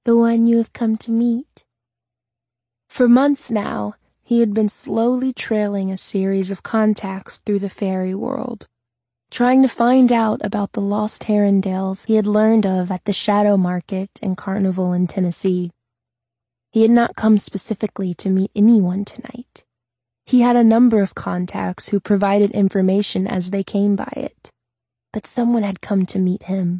The one you have come to meet. For months now, he had been slowly trailing a series of contacts through the fairy world, trying to find out about the lost Herondales he had learned of at the Shadow Market and Carnival in Tennessee. He had not come specifically to meet anyone tonight. He had a number of contacts who provided information as they came by it, but someone had come to meet him.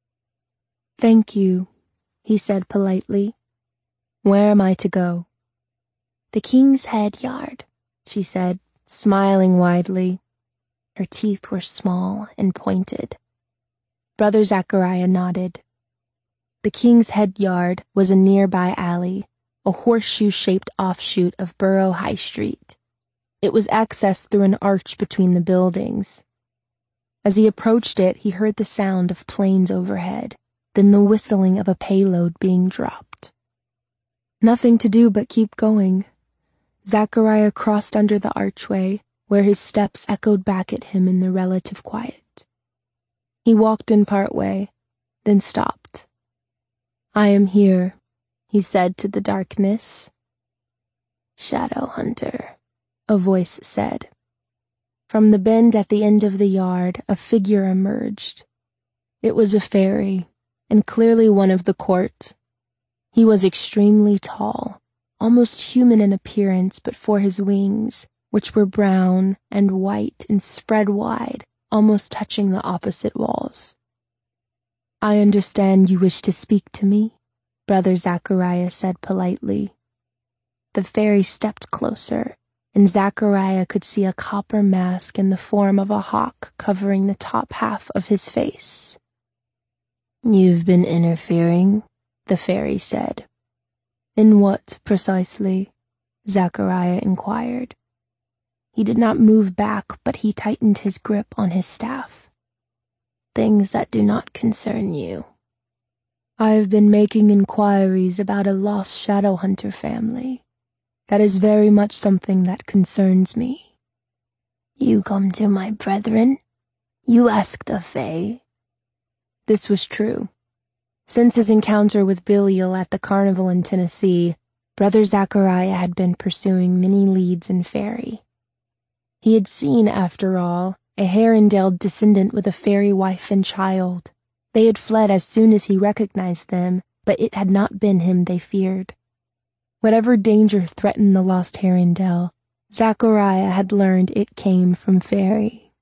"Thank you," he said politely. "Where am I to go?" "The King's Head Yard," she said, smiling widely. Her teeth were small and pointed. Brother Zachariah nodded. The King's Head Yard was a nearby alley, a horseshoe-shaped offshoot of Borough High Street. It was accessed through an arch between the buildings. As he approached it, he heard the sound of planes overhead, then the whistling of a payload being dropped. Nothing to do but keep going. Zachariah crossed under the archway, where his steps echoed back at him in the relative quiet. He walked in part way, then stopped. "I am here," he said to the darkness. "Shadow Hunter," a voice said. From the bend at the end of the yard, a figure emerged. It was a fairy, and clearly one of the court. He was extremely tall, almost human in appearance but for his wings, which were brown and white and spread wide, almost touching the opposite walls. "I understand you wish to speak to me," Brother Zachariah said politely. The fairy stepped closer, and Zachariah could see a copper mask in the form of a hawk covering the top half of his face. "You've been interfering," the fairy said. "In what, precisely?" Zachariah inquired. He did not move back, but he tightened his grip on his staff. "Things that do not concern you." "I have been making inquiries about a lost shadow hunter family. That is very much something that concerns me." "You come to my brethren? You ask the Fae?" This was true. Since his encounter with Belial at the Carnival in Tennessee, Brother Zachariah had been pursuing many leads in fairy. He had seen, after all, a Herondale descendant with a fairy wife and child. They had fled as soon as he recognized them, but it had not been him they feared. Whatever danger threatened the lost Herondale, Zachariah had learned it came from fairy.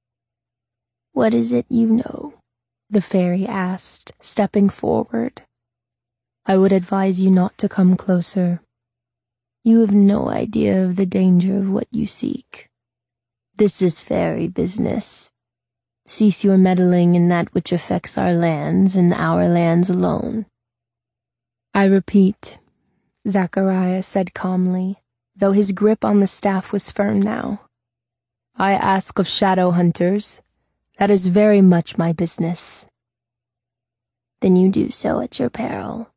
"What is it you know?" the fairy asked, stepping forward. "I would advise you not to come closer. You have no idea of the danger of what you seek. This is fairy business. Cease your meddling in that which affects our lands and our lands alone." "I repeat," Zachariah said calmly, though his grip on the staff was firm now. "I ask of shadow hunters. That is very much my business." "Then you do so at your peril."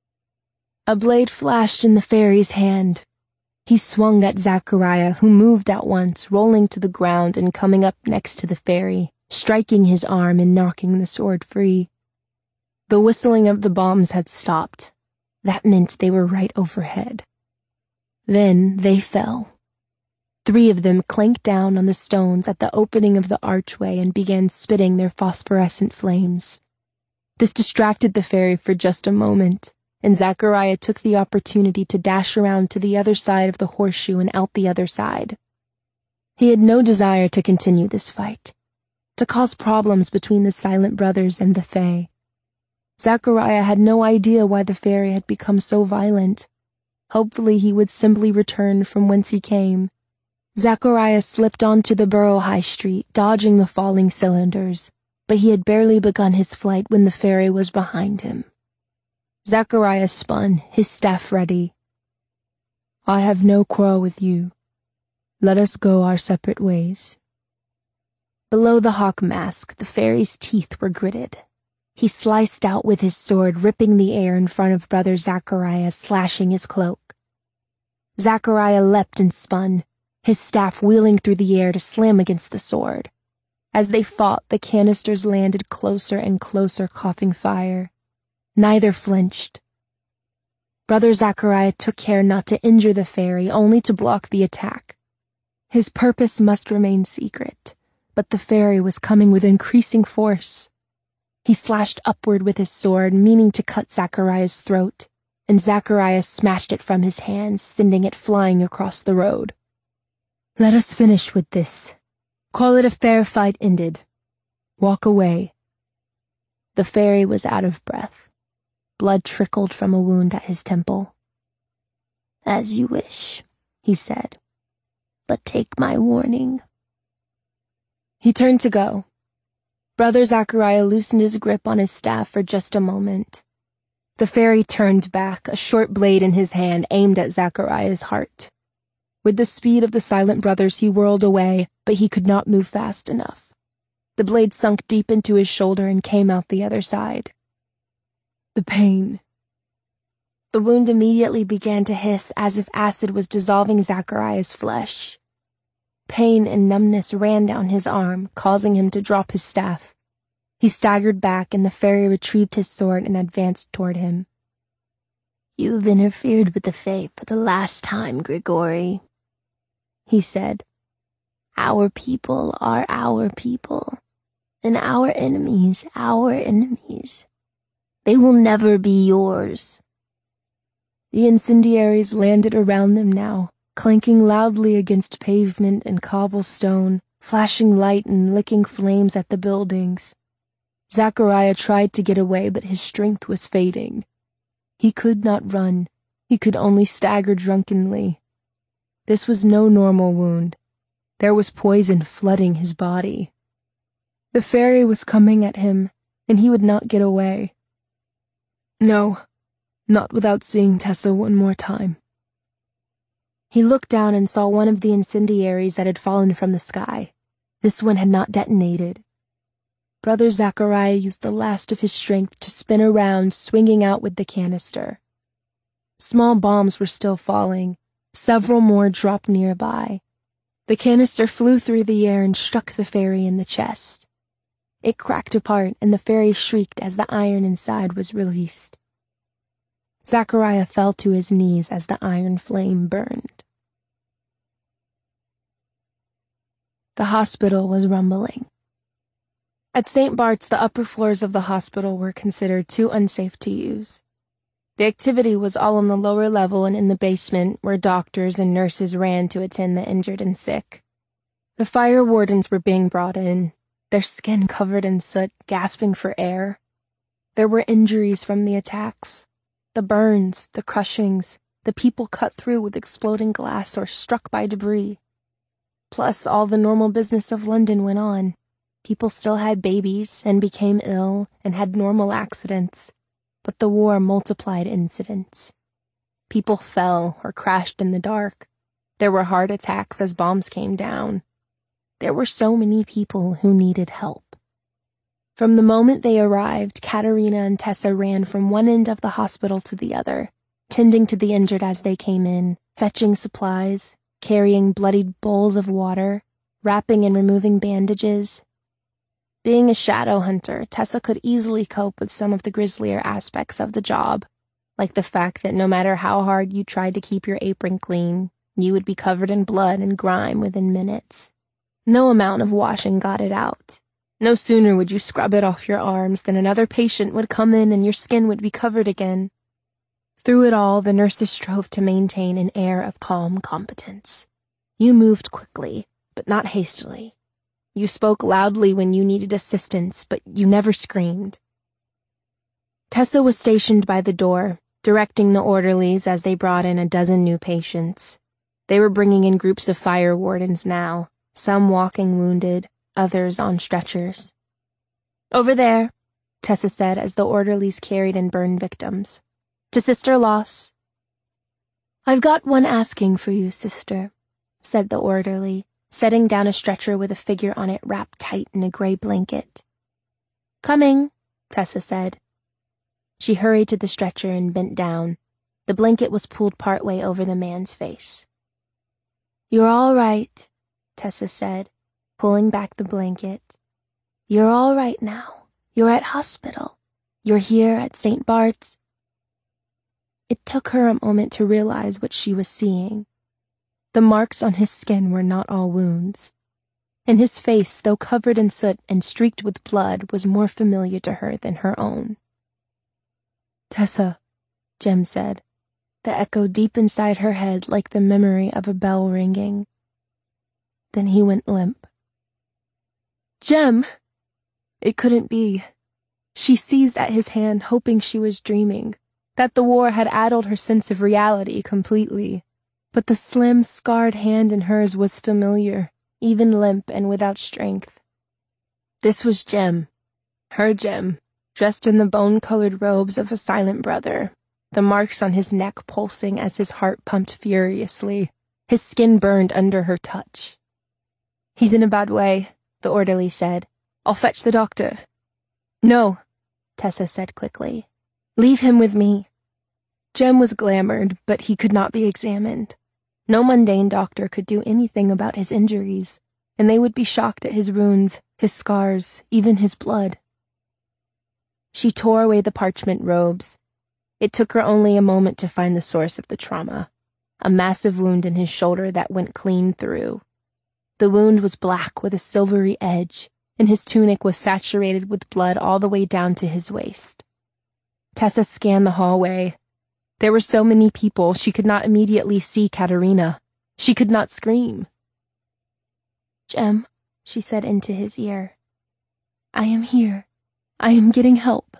A blade flashed in the fairy's hand. He swung at Zachariah, who moved at once, rolling to the ground and coming up next to the fairy, striking his arm and knocking the sword free. The whistling of the bombs had stopped. That meant they were right overhead. Then they fell. 3 of them clanked down on the stones at the opening of the archway and began spitting their phosphorescent flames. This distracted the fairy for just a moment, and Zachariah took the opportunity to dash around to the other side of the horseshoe and out the other side. He had no desire to continue this fight, to cause problems between the Silent Brothers and the Fae. Zachariah had no idea why the fairy had become so violent. Hopefully he would simply return from whence he came. Zachariah slipped onto the Borough High Street, dodging the falling cylinders, but he had barely begun his flight when the fairy was behind him. Zachariah spun, his staff ready. "I have no quarrel with you. Let us go our separate ways." Below the hawk mask, the fairy's teeth were gritted. He sliced out with his sword, ripping the air in front of Brother Zachariah, slashing his cloak. Zachariah leapt and spun, his staff wheeling through the air to slam against the sword. As they fought, the canisters landed closer and closer, coughing fire. Neither flinched. Brother Zachariah took care not to injure the fairy, only to block the attack. His purpose must remain secret, but the fairy was coming with increasing force. He slashed upward with his sword, meaning to cut Zachariah's throat, and Zachariah smashed it from his hands, sending it flying across the road. "Let us finish with this. Call it a fair fight ended. Walk away." The fairy was out of breath. Blood trickled from a wound at his temple. "As you wish," he said, "but take my warning." He turned to go. Brother Zachariah loosened his grip on his staff for just a moment. The fairy turned back, a short blade in his hand aimed at Zachariah's heart. With the speed of the Silent Brothers, he whirled away, but he could not move fast enough. The blade sunk deep into his shoulder and came out the other side. The pain. The wound immediately began to hiss as if acid was dissolving Zachariah's flesh. Pain and numbness ran down his arm, causing him to drop his staff. He staggered back, and the fairy retrieved his sword and advanced toward him. "You've interfered with the Fae for the last time, Grigori," he said. "Our people are our people, and our enemies our enemies. They will never be yours." The incendiaries landed around them now, clanking loudly against pavement and cobblestone, flashing light and licking flames at the buildings. Zachariah tried to get away, but his strength was fading. He could not run. He could only stagger drunkenly. This was no normal wound. There was poison flooding his body. The fairy was coming at him, and he would not get away. No, not without seeing Tessa one more time. He looked down and saw one of the incendiaries that had fallen from the sky. This one had not detonated. Brother Zachariah used the last of his strength to spin around, swinging out with the canister. Small bombs were still falling. Several more dropped nearby. The canister flew through the air and struck the fairy in the chest. It cracked apart, and the fairy shrieked as the iron inside was released. Zachariah fell to his knees as the iron flame burned. The hospital was rumbling. At St. Bart's, the upper floors of the hospital were considered too unsafe to use. The activity was all on the lower level and in the basement, where doctors and nurses ran to attend the injured and sick. The fire wardens were being brought in, their skin covered in soot, gasping for air. There were injuries from the attacks. The burns, the crushings, the people cut through with exploding glass or struck by debris. Plus, all the normal business of London went on. People still had babies and became ill and had normal accidents, but the war multiplied incidents. People fell or crashed in the dark. There were heart attacks as bombs came down. There were so many people who needed help. From the moment they arrived, Katerina and Tessa ran from one end of the hospital to the other, tending to the injured as they came in, fetching supplies, carrying bloodied bowls of water, wrapping and removing bandages. Being a shadow hunter, Tessa could easily cope with some of the grislier aspects of the job, like the fact that no matter how hard you tried to keep your apron clean, you would be covered in blood and grime within minutes. No amount of washing got it out. No sooner would you scrub it off your arms than another patient would come in and your skin would be covered again. Through it all, the nurses strove to maintain an air of calm competence. You moved quickly, but not hastily. You spoke loudly when you needed assistance, but you never screamed. Tessa was stationed by the door, directing the orderlies as they brought in a dozen new patients. They were bringing in groups of fire wardens now, some walking wounded, others on stretchers. "Over there," Tessa said as the orderlies carried in burn victims. "To Sister Loss." "I've got one asking for you, sister," said the orderly, setting down a stretcher with a figure on it wrapped tight in a gray blanket. "Coming," Tessa said. She hurried to the stretcher and bent down. The blanket was pulled partway over the man's face. "You're all right," Tessa said, pulling back the blanket. "You're all right now. You're at hospital. You're here at St. Bart's." It took her a moment to realize what she was seeing. The marks on his skin were not all wounds, and his face, though covered in soot and streaked with blood, was more familiar to her than her own. "Tessa," Jem said, the echo deep inside her head like the memory of a bell ringing. Then he went limp. "Jem!" It couldn't be. She seized at his hand, hoping she was dreaming, that the war had addled her sense of reality completely. But the slim, scarred hand in hers was familiar, even limp and without strength. This was Jem, her Jem, dressed in the bone-colored robes of a silent brother, the marks on his neck pulsing as his heart pumped furiously, his skin burned under her touch. "He's in a bad way," the orderly said. "I'll fetch the doctor." "No," Tessa said quickly. "Leave him with me." Jem was glamored, but he could not be examined. No mundane doctor could do anything about his injuries, and they would be shocked at his wounds, his scars, even his blood. She tore away the parchment robes. It took her only a moment to find the source of the trauma, a massive wound in his shoulder that went clean through. The wound was black with a silvery edge, and his tunic was saturated with blood all the way down to his waist. Tessa scanned the hallway. There were so many people, she could not immediately see Katerina. She could not scream. "Jem," she said into his ear, "I am here. I am getting help."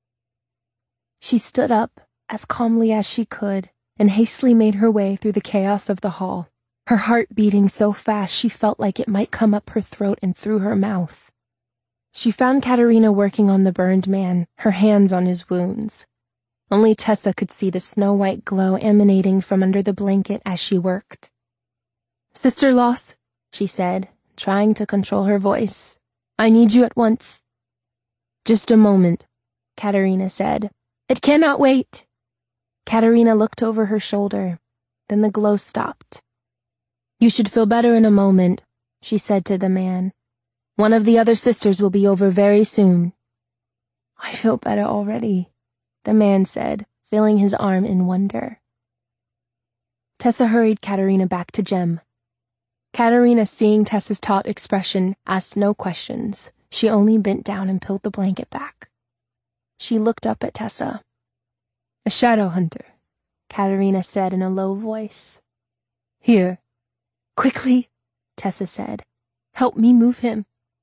She stood up, as calmly as she could, and hastily made her way through the chaos of the hall, her heart beating so fast she felt like it might come up her throat and through her mouth. She found Katerina working on the burned man, her hands on his wounds. Only Tessa could see the snow-white glow emanating from under the blanket as she worked. "Sister Loss," she said, trying to control her voice. "I need you at once." "Just a moment," Katerina said. "It cannot wait." Katerina looked over her shoulder. Then the glow stopped. "You should feel better in a moment," she said to the man. "One of the other sisters will be over very soon." "I feel better already," the man said, feeling his arm in wonder. Tessa hurried Katerina back to Jem. Katerina, seeing Tessa's taut expression, asked no questions. She only bent down and peeled the blanket back. She looked up at Tessa. "A shadow hunter," Katerina said in a low voice. "Here." "Quickly," Tessa said. "Help me move him."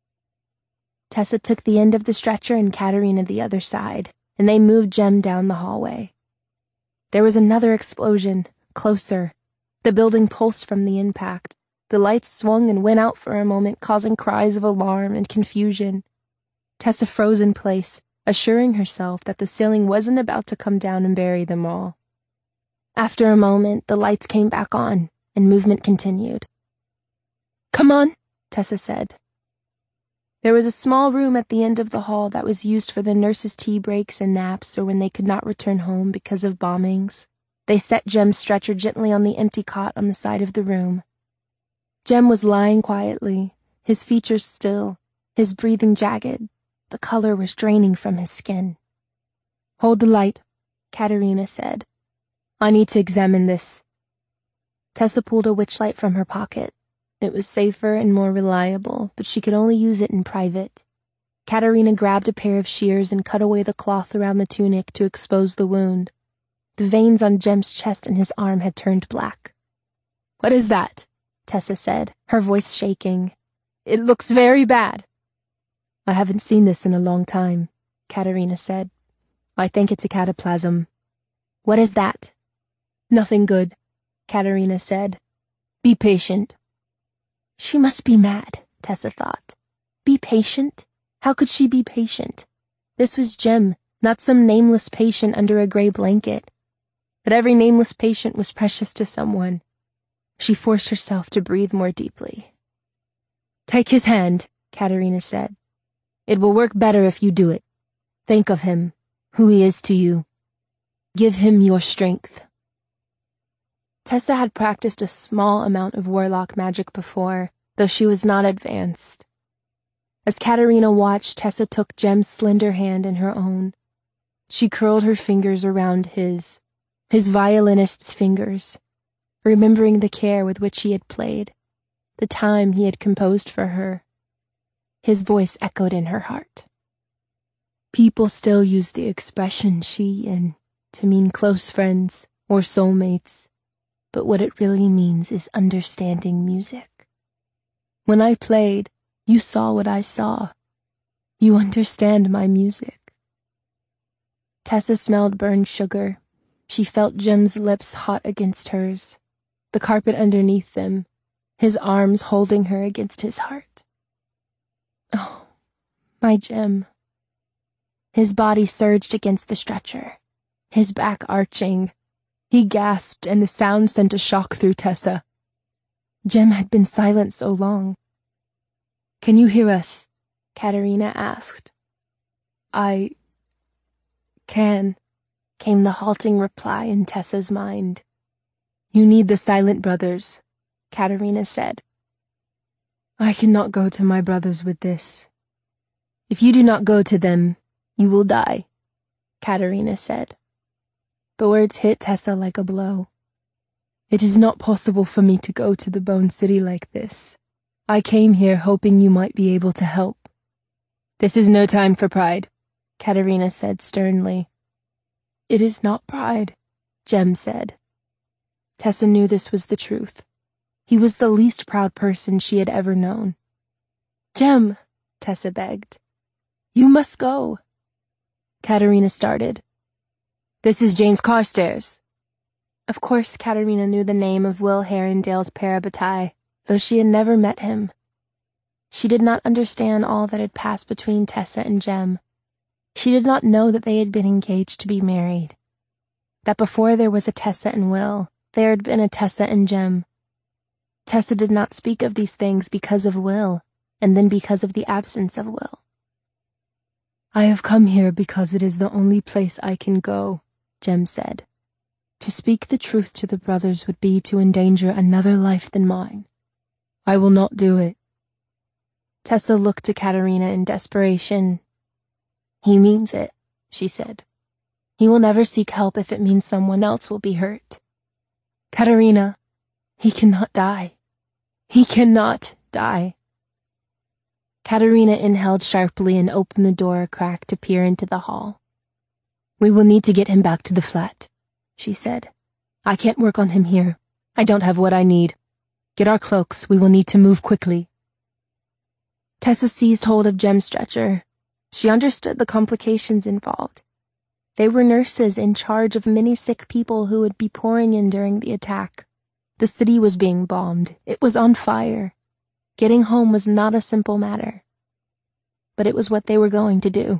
Tessa took the end of the stretcher and Katerina the other side, and they moved Jem down the hallway. There was another explosion, closer. The building pulsed from the impact. The lights swung and went out for a moment, causing cries of alarm and confusion. Tessa froze in place, assuring herself that the ceiling wasn't about to come down and bury them all. After a moment, the lights came back on, and movement continued. "Come on," Tessa said. There was a small room at the end of the hall that was used for the nurses' tea breaks and naps or when they could not return home because of bombings. They set Jem's stretcher gently on the empty cot on the side of the room. Jem was lying quietly, his features still, his breathing jagged. The color was draining from his skin. "Hold the light," Katerina said. "I need to examine this." Tessa pulled a witchlight from her pocket. It was safer and more reliable, but she could only use it in private. Katerina grabbed a pair of shears and cut away the cloth around the tunic to expose the wound. The veins on Jem's chest and his arm had turned black. "What is that?" Tessa said, her voice shaking. "It looks very bad." "I haven't seen this in a long time," Katerina said. "I think it's a cataplasm." "What is that?" "Nothing good," Katerina said. "Be patient." She must be mad, Tessa thought. Be patient? How could she be patient? This was Jem, not some nameless patient under a gray blanket. But every nameless patient was precious to someone. She forced herself to breathe more deeply. "Take his hand," Katerina said. "It will work better if you do it. Think of him, who he is to you. Give him your strength." Tessa had practiced a small amount of warlock magic before, though she was not advanced. As Katerina watched, Tessa took Jem's slender hand in her own. She curled her fingers around his. his violinist's fingers, remembering the care with which he had played, the time he had composed for her. His voice echoed in her heart. People still use the expression she and to mean close friends or soulmates, but what it really means is understanding music. When I played, you saw what I saw. You understand my music. Tessa smelled burned sugar. She felt Jem's lips hot against hers, the carpet underneath them, his arms holding her against his heart. Oh, my Jem. His body surged against the stretcher, his back arching. He gasped, and the sound sent a shock through Tessa. Jem had been silent so long. "Can you hear us?" Katerina asked. "I can," came the halting reply in Tessa's mind. "You need the Silent Brothers," Katerina said. "I cannot go to my brothers with this. If you do not go to them, you will die," Katerina said. The words hit Tessa like a blow. "It is not possible for me to go to the Bone City like this. I came here hoping you might be able to help." "This is no time for pride," Katerina said sternly. "It is not pride," Jem said. Tessa knew this was the truth. He was the least proud person she had ever known. "Jem," Tessa begged. "You must go." Katerina started. "This is James Carstairs." Of course Katerina knew the name of Will Herondale's parabatai, though she had never met him. She did not understand all that had passed between Tessa and Jem. She did not know that they had been engaged to be married. That before there was a Tessa and Will, there had been a Tessa and Jem. Tessa did not speak of these things because of Will, and then because of the absence of Will. "I have come here because it is the only place I can go," Jem said. "To speak the truth to the brothers would be to endanger another life than mine. I will not do it." Tessa looked to Katerina in desperation. "He means it," she said. "He will never seek help if it means someone else will be hurt. Katerina, he cannot die. He cannot die." Katerina inhaled sharply and opened the door a crack to peer into the hall. "We will need to get him back to the flat," she said. "I can't work on him here. I don't have what I need. Get our cloaks. We will need to move quickly." Tessa seized hold of Jem's stretcher. She understood the complications involved. They were nurses in charge of many sick people who would be pouring in during the attack. The city was being bombed. It was on fire. Getting home was not a simple matter. But it was what they were going to do.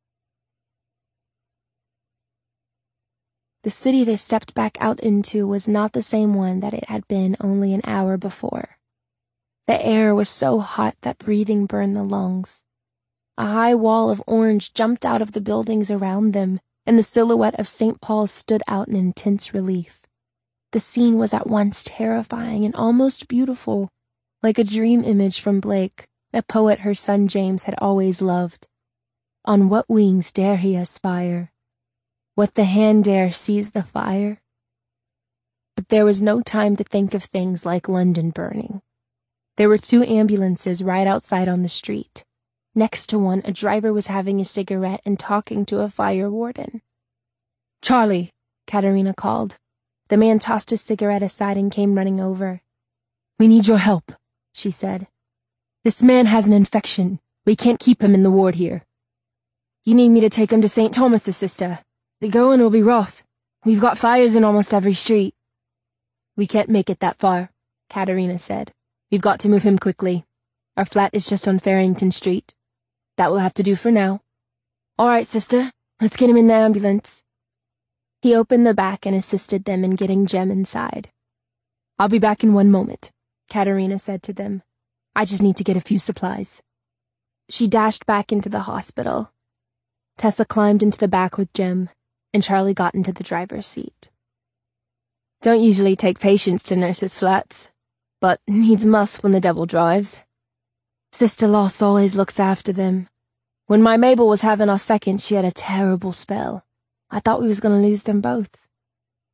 The city they stepped back out into was not the same one that it had been only an hour before. The air was so hot that breathing burned the lungs. A high wall of orange jumped out of the buildings around them, and the silhouette of St. Paul's stood out in intense relief. The scene was at once terrifying and almost beautiful, like a dream image from Blake, a poet her son James had always loved. On what wings dare he aspire? What the hand dare seize the fire? But there was no time to think of things like London burning. There were 2 ambulances right outside on the street. Next to one, a driver was having a cigarette and talking to a fire warden. "Charlie," Katerina called. The man tossed his cigarette aside and came running over. "We need your help," she said. "This man has an infection. We can't keep him in the ward here." "You need me to take him to St. Thomas's, sister. The going will be rough. We've got fires in almost every street." "We can't make it that far," Katerina said. "We've got to move him quickly. Our flat is just on Farrington Street. That will have to do for now." "All right, sister. Let's get him in the ambulance." He opened the back and assisted them in getting Jem inside. "I'll be back in one moment," Katerina said to them. "I just need to get a few supplies." She dashed back into the hospital. Tessa climbed into the back with Jem, and Charlie got into the driver's seat. "Don't usually take patients to nurses' flats, but needs must when the devil drives. Sister Loss always looks after them. When my Mabel was having our second, she had a terrible spell. I thought we was going to lose them both."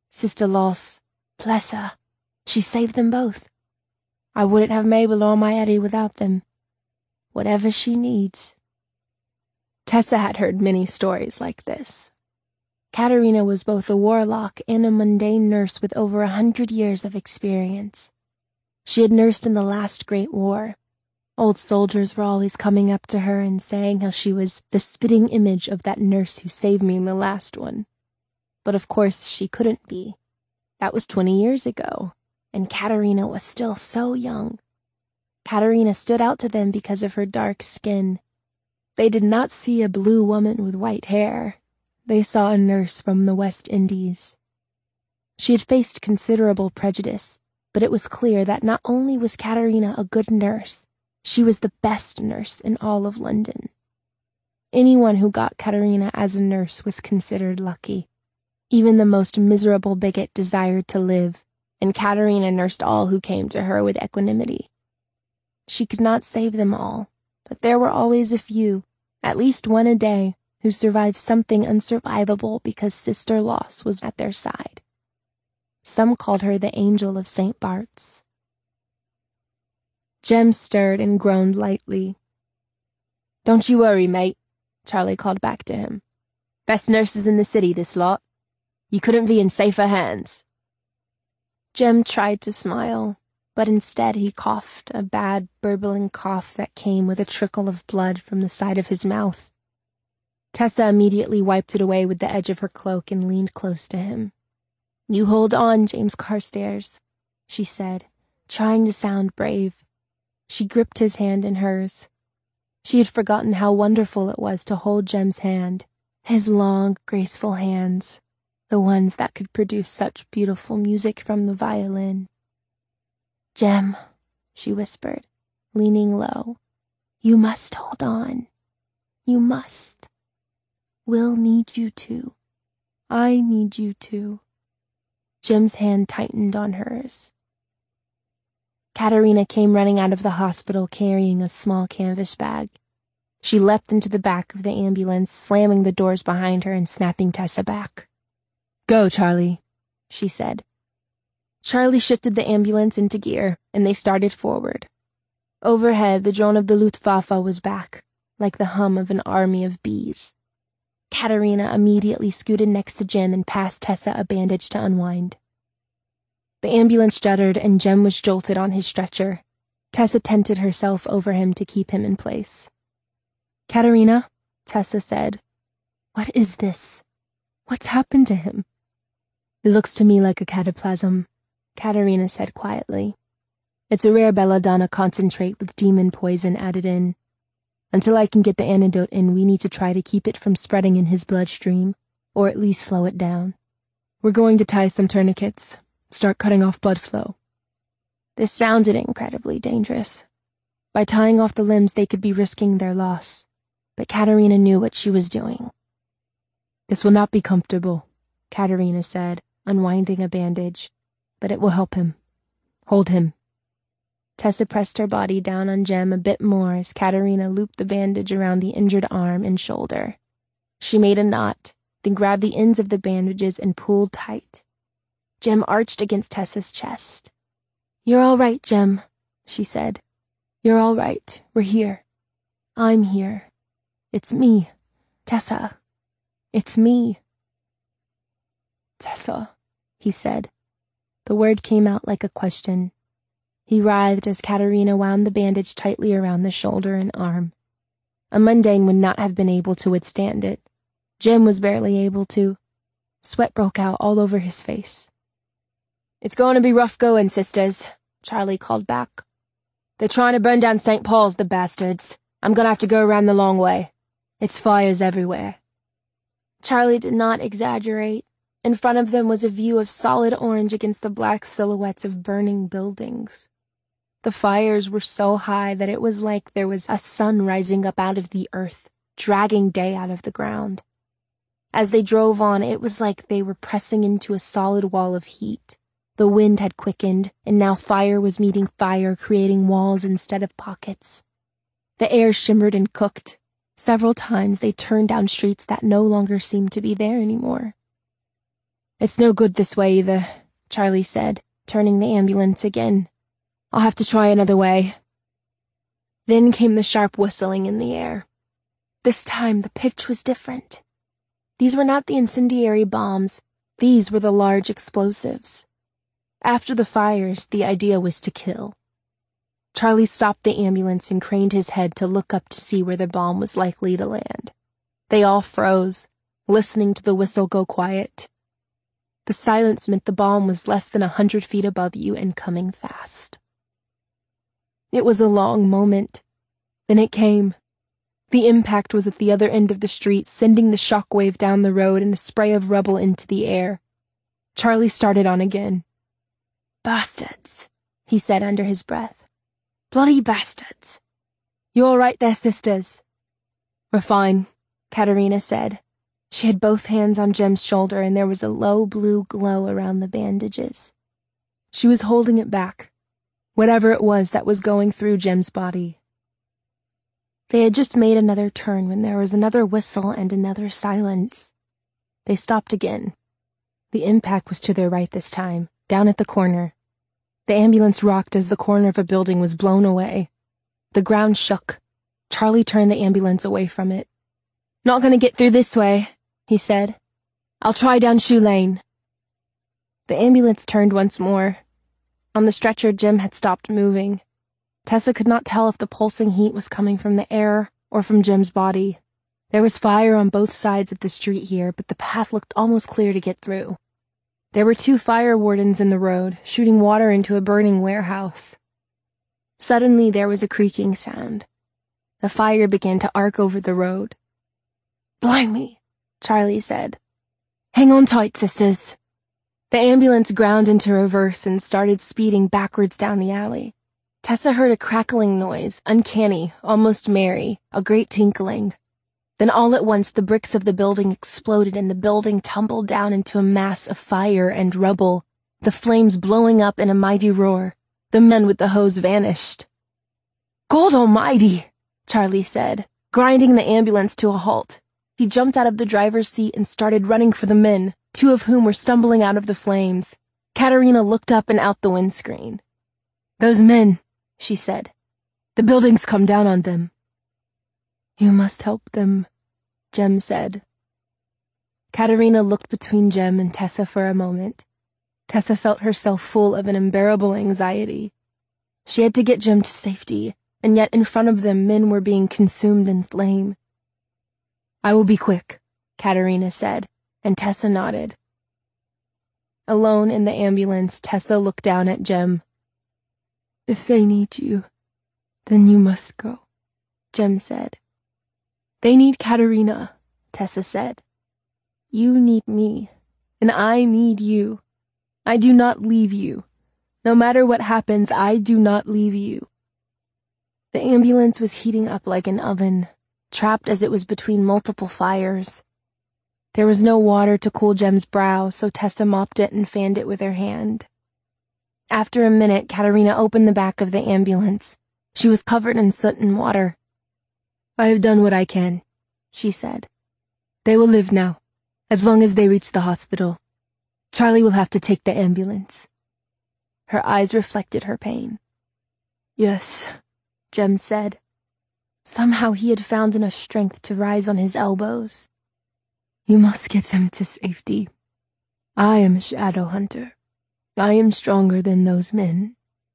Sister Loss, bless her, she saved them both. I wouldn't have Mabel or my Eddie without them. Whatever she needs. Tessa had heard many stories like this. Katerina was both a warlock and a mundane nurse with over 100 years of experience. She had nursed in the last Great War. Old soldiers were always coming up to her and saying how she was the spitting image of that nurse who saved me in the last one. But of course she couldn't be. That was 20 years ago, and Katerina was still so young. Katerina stood out to them because of her dark skin. They did not see a blue woman with white hair. They saw a nurse from the West Indies. She had faced considerable prejudice, but it was clear that not only was Katerina a good nurse, she was the best nurse in all of London. Anyone who got Katerina as a nurse was considered lucky. Even the most miserable bigot desired to live, and Katerina nursed all who came to her with equanimity. She could not save them all, but there were always a few, at least one a day, who survived something unsurvivable because Sister Loss was at their side. Some called her the Angel of St. Bart's. Jem stirred and groaned lightly. "Don't you worry, mate," Charlie called back to him. "Best nurses in the city, this lot. You couldn't be in safer hands." Jem tried to smile, but instead he coughed, a bad, burbling cough that came with a trickle of blood from the side of his mouth. Tessa immediately wiped it away with the edge of her cloak and leaned close to him. "You hold on, James Carstairs," she said, trying to sound brave. She gripped his hand in hers. She had forgotten how wonderful it was to hold Jem's hand, his long, graceful hands, the ones that could produce such beautiful music from the violin. "Jem," she whispered, leaning low, "you must hold on. You must. We'll need you to. I need you to." Jem's hand tightened on hers. Katerina came running out of the hospital carrying a small canvas bag. She leapt into the back of the ambulance, slamming the doors behind her and snapping Tessa back. "Go, Charlie," she said. Charlie shifted the ambulance into gear, and they started forward. Overhead, the drone of the Luftwaffe was back, like the hum of an army of bees. Katerina immediately scooted next to Jem and passed Tessa a bandage to unwind. The ambulance juddered, and Jem was jolted on his stretcher. Tessa tented herself over him to keep him in place. "Katerina," Tessa said, "what is this? What's happened to him?" "It looks to me like a cataplasm," Katerina said quietly. "It's a rare belladonna concentrate with demon poison added in. Until I can get the antidote in, we need to try to keep it from spreading in his bloodstream, or at least slow it down. We're going to tie some tourniquets. Start cutting off blood flow." This sounded incredibly dangerous. By tying off the limbs, they could be risking their loss, but Katerina knew what she was doing. "This will not be comfortable," Katerina said, unwinding a bandage, "but it will help him. Hold him." Tessa pressed her body down on Jem a bit more as Katerina looped the bandage around the injured arm and shoulder. She made a knot, then grabbed the ends of the bandages and pulled tight. Jem arched against Tessa's chest. "You're all right, Jem," she said. "You're all right. We're here. I'm here. It's me, Tessa. It's me." "Tessa," he said. The word came out like a question. He writhed as Katerina wound the bandage tightly around the shoulder and arm. A mundane would not have been able to withstand it. Jem was barely able to. Sweat broke out all over his face. "It's going to be rough going, sisters," Charlie called back. "They're trying to burn down St. Paul's, the bastards. I'm going to have to go around the long way. It's fires everywhere." Charlie did not exaggerate. In front of them was a view of solid orange against the black silhouettes of burning buildings. The fires were so high that it was like there was a sun rising up out of the earth, dragging day out of the ground. As they drove on, it was like they were pressing into a solid wall of heat. The wind had quickened, and now fire was meeting fire, creating walls instead of pockets. The air shimmered and cooked. Several times they turned down streets that no longer seemed to be there anymore. It's no good this way either, Charlie said, turning the ambulance again. I'll have to try another way. Then came the sharp whistling in the air. This time the pitch was different. These were not the incendiary bombs, these were the large explosives. After the fires, the idea was to kill. Charlie stopped the ambulance and craned his head to look up to see where the bomb was likely to land. They all froze, listening to the whistle go quiet. The silence meant the bomb was less than 100 feet above you and coming fast. It was a long moment. Then it came. The impact was at the other end of the street, sending the shockwave down the road and a spray of rubble into the air. Charlie started on again. Bastards, he said under his breath. Bloody bastards. You all right there, sisters? We're fine, Katerina said. She had both hands on Jem's shoulder and there was a low blue glow around the bandages. She was holding it back, whatever it was that was going through Jem's body. They had just made another turn when there was another whistle and another silence. They stopped again. The impact was to their right this time, down at the corner. The ambulance rocked as the corner of a building was blown away. The ground shook. Charlie turned the ambulance away from it. Not gonna get through this way, he said. I'll try down Shoe Lane. The ambulance turned once more. On the stretcher, Jem had stopped moving. Tessa could not tell if the pulsing heat was coming from the air or from Jem's body. There was fire on both sides of the street here, but the path looked almost clear to get through. There were 2 fire wardens in the road, shooting water into a burning warehouse. Suddenly there was a creaking sound. The fire began to arc over the road. Blimey, Charlie said. Hang on tight, sisters. The ambulance ground into reverse and started speeding backwards down the alley. Tessa heard a crackling noise, uncanny, almost merry, a great tinkling. Then all at once the bricks of the building exploded and the building tumbled down into a mass of fire and rubble, the flames blowing up in a mighty roar. The men with the hose vanished. God almighty, Charlie said, grinding the ambulance to a halt. He jumped out of the driver's seat and started running for the men, 2 of whom were stumbling out of the flames. Katerina looked up and out the windscreen. Those men, she said. The building's come down on them. You must help them, Jem said. Katerina looked between Jem and Tessa for a moment. Tessa felt herself full of an unbearable anxiety. She had to get Jem to safety, and yet in front of them men were being consumed in flame. I will be quick, Katerina said, and Tessa nodded. Alone in the ambulance, Tessa looked down at Jem. If they need you, then you must go, Jem said. They need Katerina, Tessa said. You need me, and I need you. I do not leave you. No matter what happens, I do not leave you. The ambulance was heating up like an oven, trapped as it was between multiple fires. There was no water to cool Jem's brow, so Tessa mopped it and fanned it with her hand. After a minute, Katerina opened the back of the ambulance. She was covered in soot and water. I have done what I can, she said. They will live now, as long as they reach the hospital. Charlie will have to take the ambulance. Her eyes reflected her pain. Yes, Jem said. Somehow he had found enough strength to rise on his elbows. You must get them to safety. I am a shadow hunter. I am stronger than those men.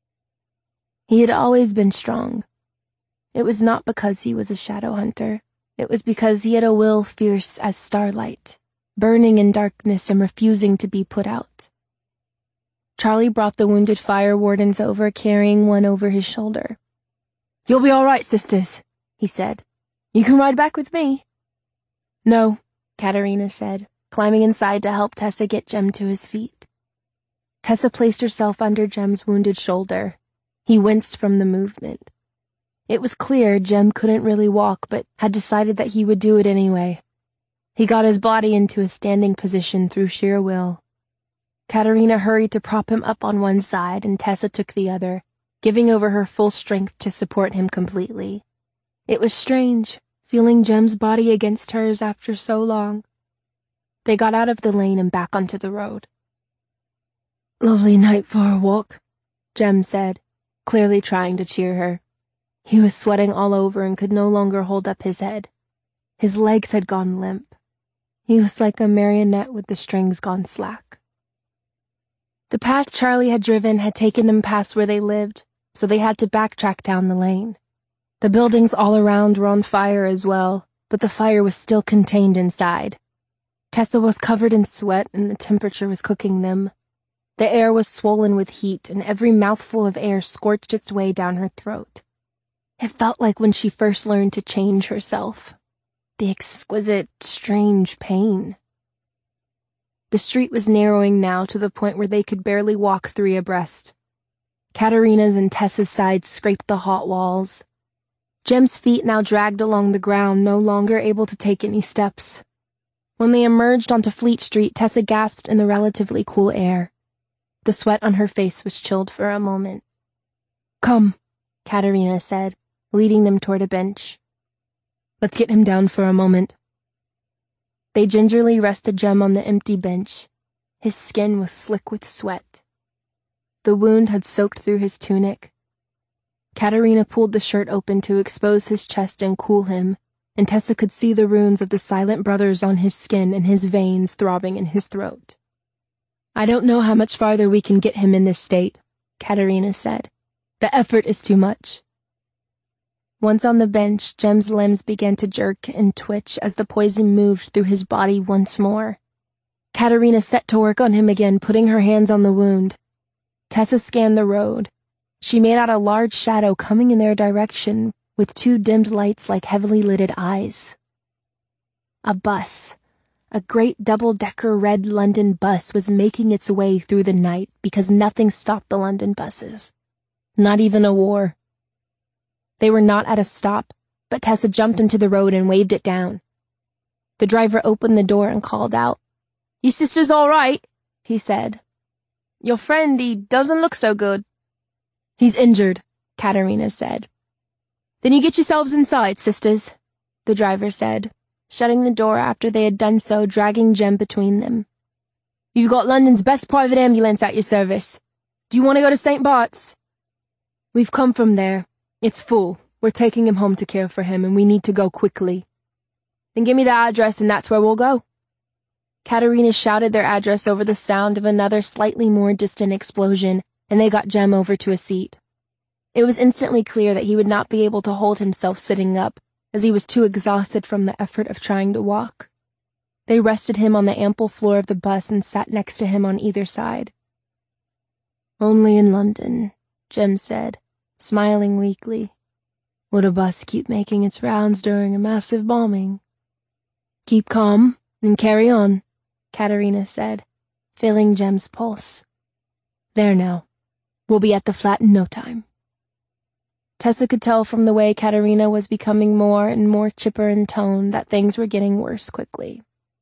He had always been strong. It was not because he was a shadow hunter. It was because he had a will fierce as starlight, burning in darkness and refusing to be put out. Charlie brought the wounded fire wardens over, carrying one over his shoulder. You'll be all right, sisters, he said. You can ride back with me. No, Katerina said, climbing inside to help Tessa get Jem to his feet. Tessa placed herself under Jem's wounded shoulder. He winced from the movement. It was clear Jem couldn't really walk, but had decided that he would do it anyway. He got his body into a standing position through sheer will. Katerina hurried to prop him up on one side, and Tessa took the other, giving over her full strength to support him completely. It was strange, feeling Jem's body against hers after so long. They got out of the lane and back onto the road. "Lovely night for a walk," Jem said, clearly trying to cheer her. He was sweating all over and could no longer hold up his head. His legs had gone limp. He was like a marionette with the strings gone slack. The path Charlie had driven had taken them past where they lived, so they had to backtrack down the lane. The buildings all around were on fire as well, but the fire was still contained inside. Tessa was covered in sweat and the temperature was cooking them. The air was swollen with heat and every mouthful of air scorched its way down her throat. It felt like when she first learned to change herself. The exquisite, strange pain. The street was narrowing now to the point where they could barely walk three abreast. Katerina's and Tessa's sides scraped the hot walls. Jem's feet now dragged along the ground, no longer able to take any steps. When they emerged onto Fleet Street, Tessa gasped in the relatively cool air. The sweat on her face was chilled for a moment. "Come," Katerina said, leading them toward a bench. "Let's get him down for a moment." They gingerly rested Jem on the empty bench. His skin was slick with sweat. The wound had soaked through his tunic. Katerina pulled the shirt open to expose his chest and cool him, and Tessa could see the runes of the Silent Brothers on his skin and his veins throbbing in his throat. "I don't know how much farther we can get him in this state," Katerina said. "The effort is too much." Once on the bench, Jem's limbs began to jerk and twitch as the poison moved through his body once more. Katerina set to work on him again, putting her hands on the wound. Tessa scanned the road. She made out a large shadow coming in their direction, with two dimmed lights like heavily lidded eyes. A bus. A great double-decker red London bus was making its way through the night because nothing stopped the London buses. Not even a war. They were not at a stop, but Tessa jumped into the road and waved it down. The driver opened the door and called out. "Your sister's all right," he said. "Your friend, he doesn't look so good." "He's injured," Katerina said. "Then you get yourselves inside, sisters," the driver said, shutting the door after they had done so, dragging Jem between them. "You've got London's best private ambulance at your service. Do you want to go to St. Bart's?" "We've come from there. It's full. We're taking him home to care for him, and we need to go quickly." "Then give me the address and that's where we'll go." Katerina shouted their address over the sound of another slightly more distant explosion, and they got Jem over to a seat. It was instantly clear that he would not be able to hold himself sitting up, as he was too exhausted from the effort of trying to walk. They rested him on the ample floor of the bus and sat next to him on either side. "Only in London," Jem said, smiling weakly. "Would a bus keep making its rounds during a massive bombing?" "Keep calm and carry on," Katerina said, feeling Jem's pulse. "There now. We'll be at the flat in no time." Tessa could tell from the way Katerina was becoming more and more chipper in tone that things were getting worse quickly.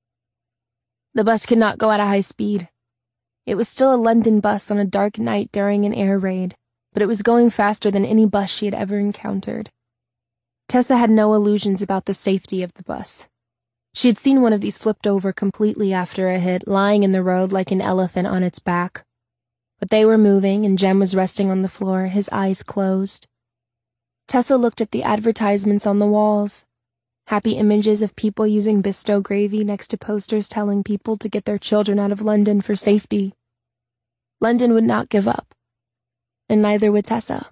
The bus could not go at a high speed. It was still a London bus on a dark night during an air raid, but it was going faster than any bus she had ever encountered. Tessa had no illusions about the safety of the bus. She had seen one of these flipped over completely after a hit, lying in the road like an elephant on its back. But they were moving, and Jem was resting on the floor, his eyes closed. Tessa looked at the advertisements on the walls. Happy images of people using Bisto gravy next to posters telling people to get their children out of London for safety. London would not give up. And neither would Tessa.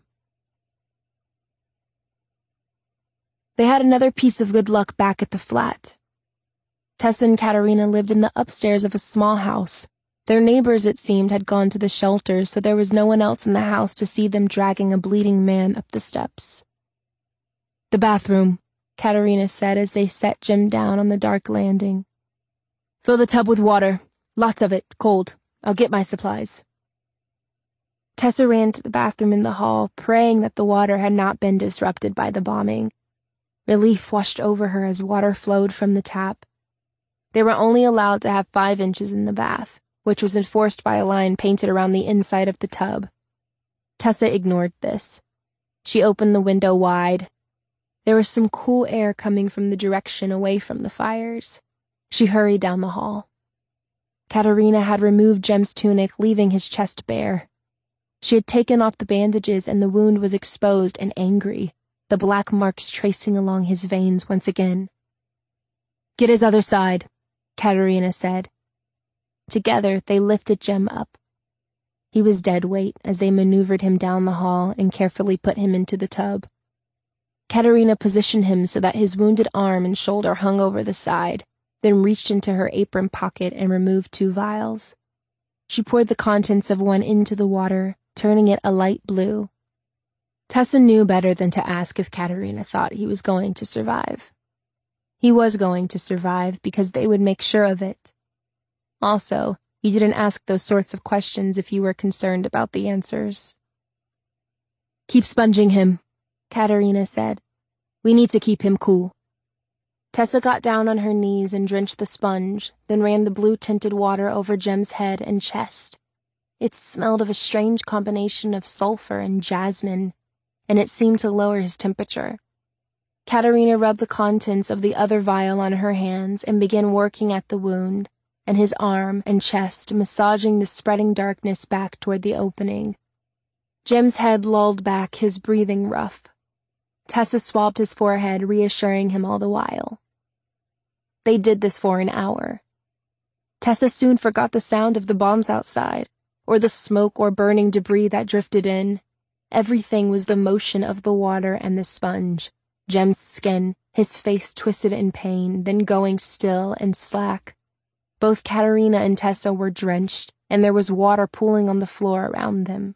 They had another piece of good luck back at the flat. Tessa and Katerina lived in the upstairs of a small house. Their neighbors, it seemed, had gone to the shelters, so there was no one else in the house to see them dragging a bleeding man up the steps. "The bathroom," Katerina said as they set Jem down on the dark landing. "Fill the tub with water. Lots of it, cold. I'll get my supplies." Tessa ran to the bathroom in the hall, praying that the water had not been disrupted by the bombing. Relief washed over her as water flowed from the tap. They were only allowed to have 5 inches in the bath, which was enforced by a line painted around the inside of the tub. Tessa ignored this. She opened the window wide. There was some cool air coming from the direction away from the fires. She hurried down the hall. Katerina had removed Jem's tunic, leaving his chest bare. She had taken off the bandages and the wound was exposed and angry, the black marks tracing along his veins once again. "Get his other side," Katerina said. Together, they lifted Jem up. He was dead weight as they maneuvered him down the hall and carefully put him into the tub. Katerina positioned him so that his wounded arm and shoulder hung over the side, then reached into her apron pocket and removed 2 vials. She poured the contents of one into the water, turning it a light blue. Tessa knew better than to ask if Katerina thought he was going to survive. He was going to survive because they would make sure of it. Also, you didn't ask those sorts of questions if you were concerned about the answers. "Keep sponging him," Katerina said. "We need to keep him cool." Tessa got down on her knees and drenched the sponge, then ran the blue-tinted water over Jem's head and chest. It smelled of a strange combination of sulfur and jasmine, and it seemed to lower his temperature. Katerina rubbed the contents of the other vial on her hands and began working at the wound, and his arm and chest, massaging the spreading darkness back toward the opening. Jem's head lolled back, his breathing rough. Tessa swabbed his forehead, reassuring him all the while. They did this for an hour. Tessa soon forgot the sound of the bombs outside, or the smoke or burning debris that drifted in. Everything was the motion of the water and the sponge, Jem's skin, his face twisted in pain, then going still and slack. Both Katerina and Tessa were drenched, and there was water pooling on the floor around them.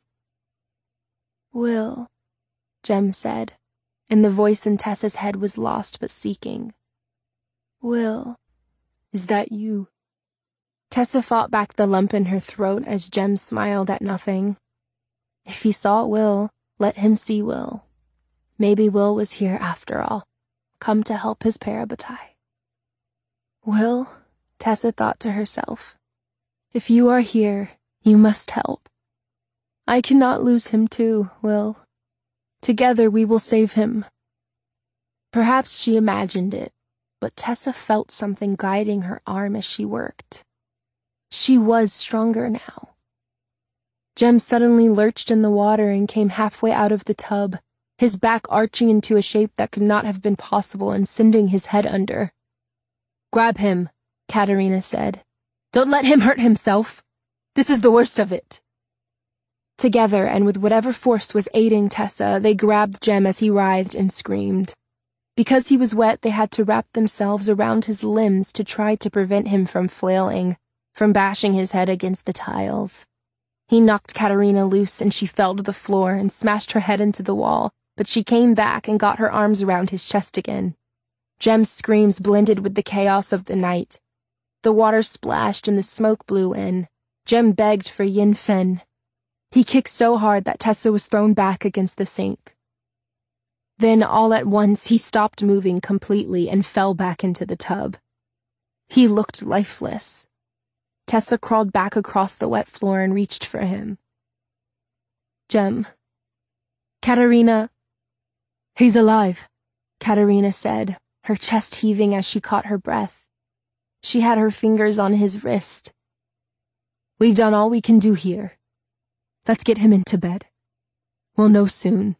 "Will," Jem said, and the voice in Tessa's head was lost but seeking. "Will, is that you?" Tessa fought back the lump in her throat as Jem smiled at nothing. If he saw Will, let him see Will. Maybe Will was here after all, come to help his parabatai. "Will," Tessa thought to herself, "if you are here, you must help. I cannot lose him too, Will. Together we will save him." Perhaps she imagined it, but Tessa felt something guiding her arm as she worked. She was stronger now. Jem suddenly lurched in the water and came halfway out of the tub, his back arching into a shape that could not have been possible and sending his head under. "Grab him," Katerina said. "Don't let him hurt himself. This is the worst of it." Together, and with whatever force was aiding Tessa, they grabbed Jem as he writhed and screamed. Because he was wet, they had to wrap themselves around his limbs to try to prevent him from flailing, from bashing his head against the tiles. He knocked Katerina loose and she fell to the floor and smashed her head into the wall, but she came back and got her arms around his chest again. Jem's screams blended with the chaos of the night. The water splashed and the smoke blew in. Jem begged for Yin Fen. He kicked so hard that Tessa was thrown back against the sink. Then, all at once, he stopped moving completely and fell back into the tub. He looked lifeless. Tessa crawled back across the wet floor and reached for him. "Jem. Katerina." "He's alive," Katerina said, her chest heaving as she caught her breath. She had her fingers on his wrist. "We've done all we can do here. Let's get him into bed. We'll know soon."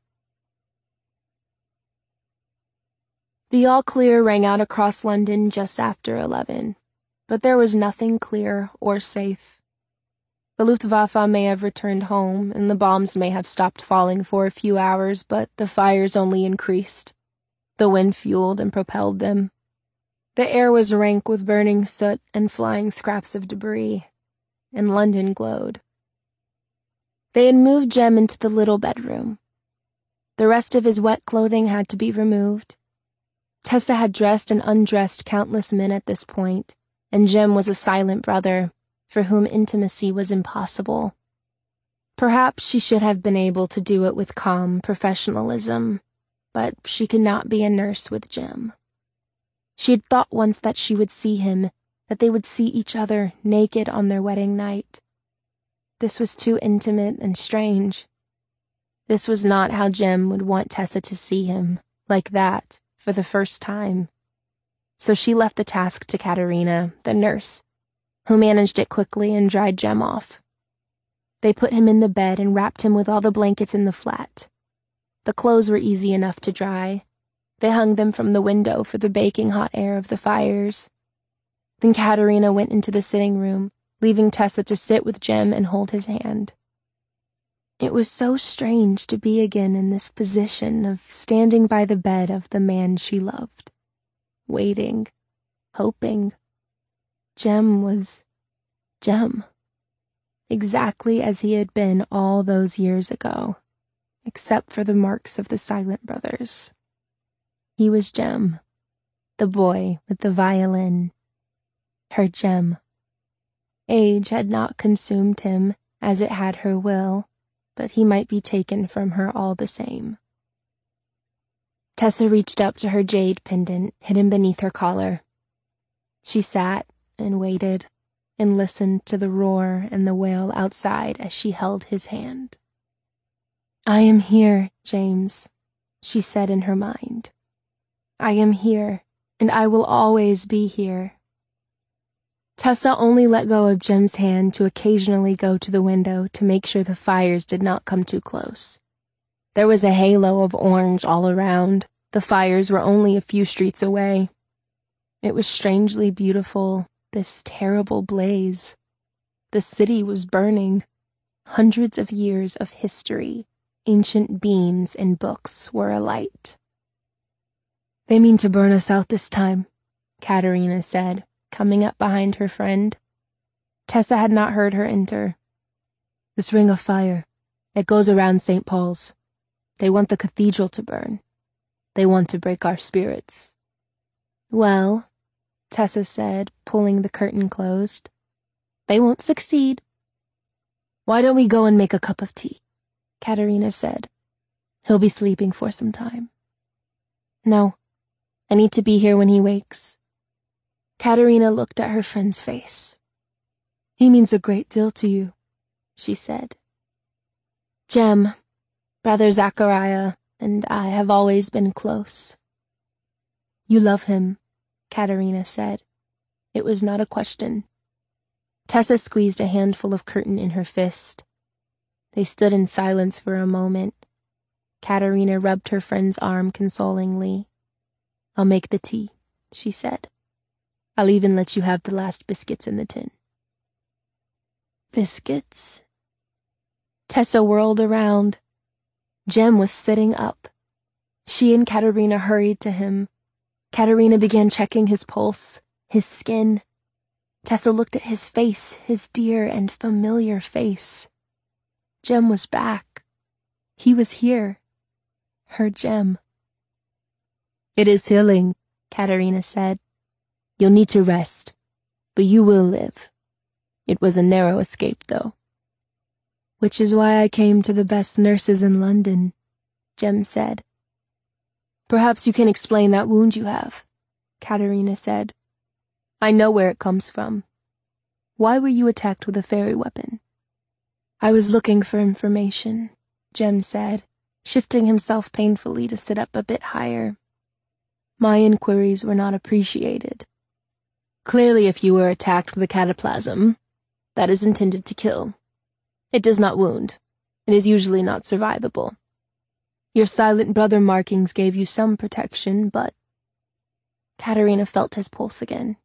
The all-clear rang out across London just after 11, but there was nothing clear or safe. The Luftwaffe may have returned home, and the bombs may have stopped falling for a few hours, but the fires only increased. The wind fueled and propelled them. The air was rank with burning soot and flying scraps of debris, and London glowed. They had moved Jem into the little bedroom. The rest of his wet clothing had to be removed. Tessa had dressed and undressed countless men at this point, and Jem was a silent brother, for whom intimacy was impossible. Perhaps she should have been able to do it with calm professionalism, but she could not be a nurse with Jem. She had thought once that she would see him, that they would see each other naked on their wedding night. This was too intimate and strange. This was not how Jem would want Tessa to see him, like that, for the first time. So she left the task to Katerina, the nurse, who managed it quickly and dried Jem off. They put him in the bed and wrapped him with all the blankets in the flat. The clothes were easy enough to dry. They hung them from the window for the baking hot air of the fires. Then Katerina went into the sitting room, leaving Tessa to sit with Jem and hold his hand. It was so strange to be again in this position of standing by the bed of the man she loved, waiting, hoping. Jem was Jem, exactly as he had been all those years ago, except for the marks of the Silent Brothers. He was Jem, the boy with the violin, her Jem. Age had not consumed him as it had her will, but he might be taken from her all the same. Tessa reached up to her jade pendant hidden beneath her collar. She sat and waited and listened to the roar and the wail outside as she held his hand. "I am here, James," she said in her mind. "I am here, and I will always be here." Tessa only let go of Jem's hand to occasionally go to the window to make sure the fires did not come too close. There was a halo of orange all around. The fires were only a few streets away. It was strangely beautiful, this terrible blaze. The city was burning. Hundreds of years of history, ancient beams and books were alight. "They mean to burn us out this time," Katerina said, coming up behind her friend. Tessa had not heard her enter. "This ring of fire, it goes around St. Paul's. They want the cathedral to burn. They want to break our spirits." "Well," Tessa said, pulling the curtain closed, "they won't succeed." "Why don't we go and make a cup of tea?" Katerina said. "He'll be sleeping for some time." "No, I need to be here when he wakes." Katerina looked at her friend's face. "He means a great deal to you," she said. "Jem, Brother Zachariah, and I have always been close." "You love him," Katerina said. It was not a question. Tessa squeezed a handful of curtain in her fist. They stood in silence for a moment. Katerina rubbed her friend's arm consolingly. "I'll make the tea," she said. "I'll even let you have the last biscuits in the tin." Biscuits? Tessa whirled around. Jem was sitting up. She and Katerina hurried to him. Katerina began checking his pulse, his skin. Tessa looked at his face, his dear and familiar face. Jem was back. He was here. Her Jem. "It is healing," Katerina said. "You'll need to rest, but you will live. It was a narrow escape, though." "Which is why I came to the best nurses in London," Jem said. "Perhaps you can explain that wound you have," Katerina said. "I know where it comes from. Why were you attacked with a fairy weapon?" "I was looking for information," Jem said, shifting himself painfully to sit up a bit higher. "My inquiries were not appreciated. Clearly, if you were attacked with a cataplasm, that is intended to kill. It does not wound. It is usually not survivable. Your Silent Brother markings gave you some protection, but..." Katerina felt his pulse again.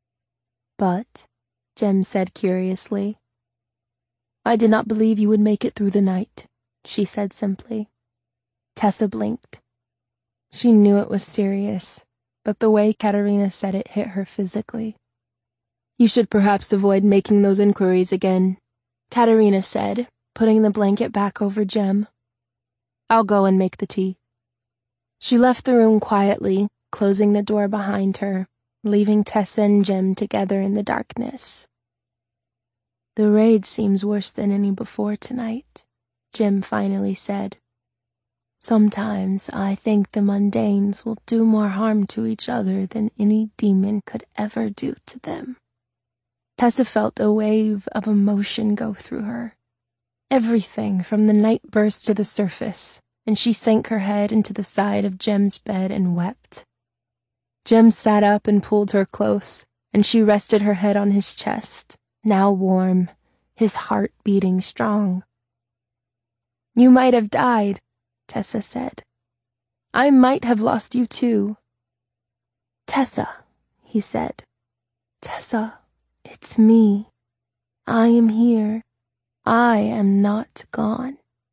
"But," Jem said curiously. "I did not believe you would make it through the night," she said simply. Tessa blinked. She knew it was serious, but the way Katerina said it hit her physically. "You should perhaps avoid making those inquiries again," Katerina said, putting the blanket back over Jem. "I'll go and make the tea." She left the room quietly, closing the door behind her, leaving Tessa and Jem together in the darkness. "The raid seems worse than any before tonight," Jem finally said. "Sometimes I think the mundanes will do more harm to each other than any demon could ever do to them." Tessa felt a wave of emotion go through her. Everything from the night burst to the surface, and she sank her head into the side of Jem's bed and wept. Jem sat up and pulled her close, and she rested her head on his chest, now warm, his heart beating strong. "You might have died," Tessa said. "I might have lost you too." "Tessa," he said. "Tessa, it's me. I am here. I am not gone."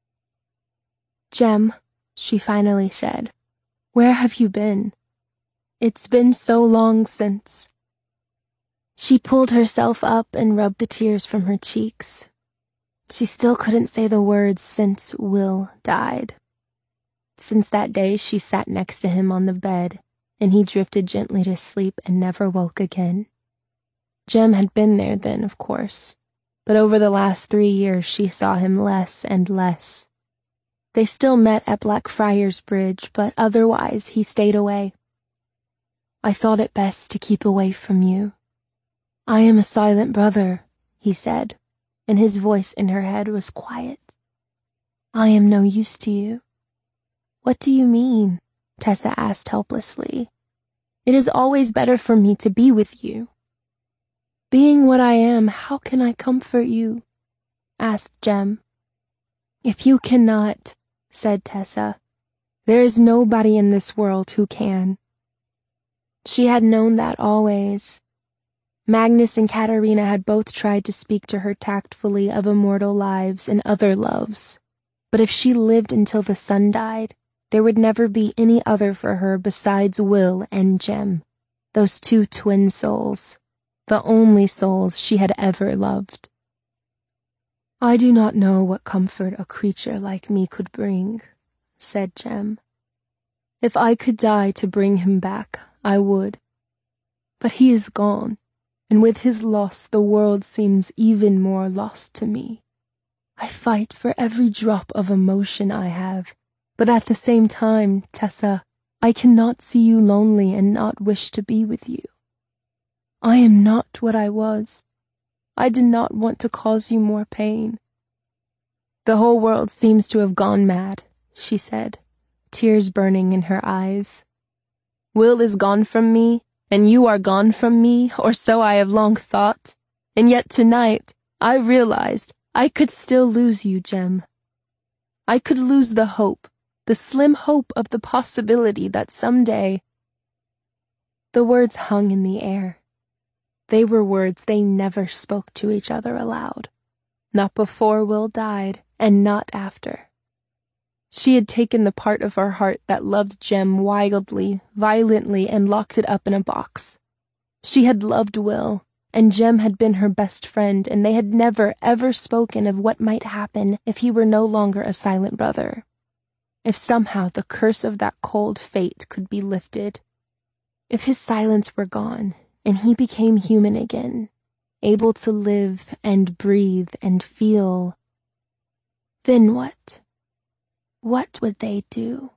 "Jem," she finally said, "where have you been? It's been so long since." She pulled herself up and rubbed the tears from her cheeks. She still couldn't say the words since Will died. Since that day she sat next to him on the bed, and he drifted gently to sleep and never woke again. Jem had been there then, of course, but over the last 3 years she saw him less and less. They still met at Blackfriars Bridge, but otherwise he stayed away. "I thought it best to keep away from you. I am a silent brother," he said, and his voice in her head was quiet. "I am no use to you." "What do you mean?" Tessa asked helplessly. "It is always better for me to be with you." "Being what I am, how can I comfort you?" asked Jem. "If you cannot," said Tessa, "there is nobody in this world who can." She had known that always. Magnus and Katerina had both tried to speak to her tactfully of immortal lives and other loves, but if she lived until the sun died, there would never be any other for her besides Will and Jem, those 2 twin souls, the only souls she had ever loved. "I do not know what comfort a creature like me could bring," said Jem. "If I could die to bring him back, I would. But he is gone, and with his loss the world seems even more lost to me. I fight for every drop of emotion I have, but at the same time, Tessa, I cannot see you lonely and not wish to be with you. I am not what I was. I did not want to cause you more pain." "The whole world seems to have gone mad," she said, tears burning in her eyes. "Will is gone from me, and you are gone from me, or so I have long thought, and yet tonight I realized I could still lose you, Jem. I could lose the hope, the slim hope of the possibility that someday—" The words hung in the air. They were words they never spoke to each other aloud, not before Will died, and not after. She had taken the part of her heart that loved Jem wildly, violently, and locked it up in a box. She had loved Will, and Jem had been her best friend, and they had never, ever spoken of what might happen if he were no longer a silent brother. If somehow the curse of that cold fate could be lifted. If his silence were gone, and he became human again, able to live and breathe and feel. Then what? What would they do?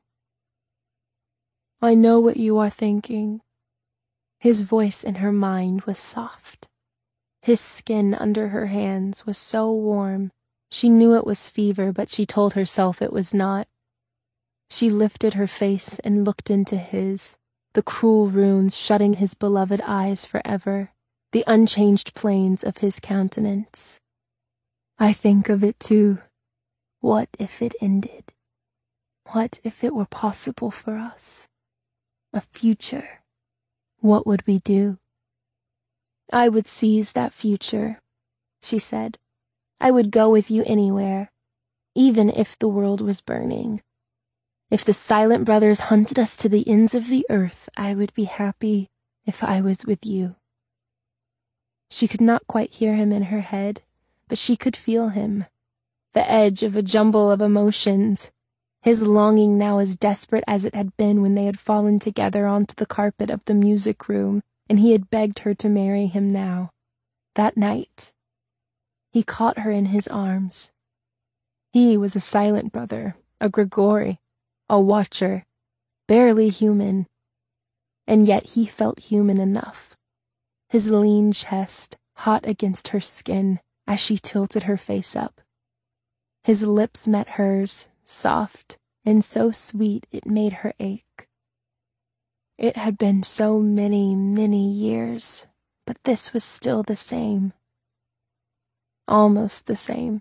"I know what you are thinking." His voice in her mind was soft. His skin under her hands was so warm. She knew it was fever, but she told herself it was not. She lifted her face and looked into his, the cruel runes shutting his beloved eyes forever, the unchanged planes of his countenance. "I think of it too. What if it ended? What if it were possible for us? A future. What would we do?" "I would seize that future," she said. "I would go with you anywhere, even if the world was burning. If the Silent Brothers hunted us to the ends of the earth, I would be happy if I was with you." She could not quite hear him in her head, but she could feel him, the edge of a jumble of emotions, his longing now as desperate as it had been when they had fallen together onto the carpet of the music room, and he had begged her to marry him now. That night, he caught her in his arms. He was a silent brother, a Grigori, a watcher, barely human, and yet he felt human enough. His lean chest hot against her skin as she tilted her face up. His lips met hers, soft and so sweet it made her ache. It had been so many, many years, but this was still the same. Almost the same.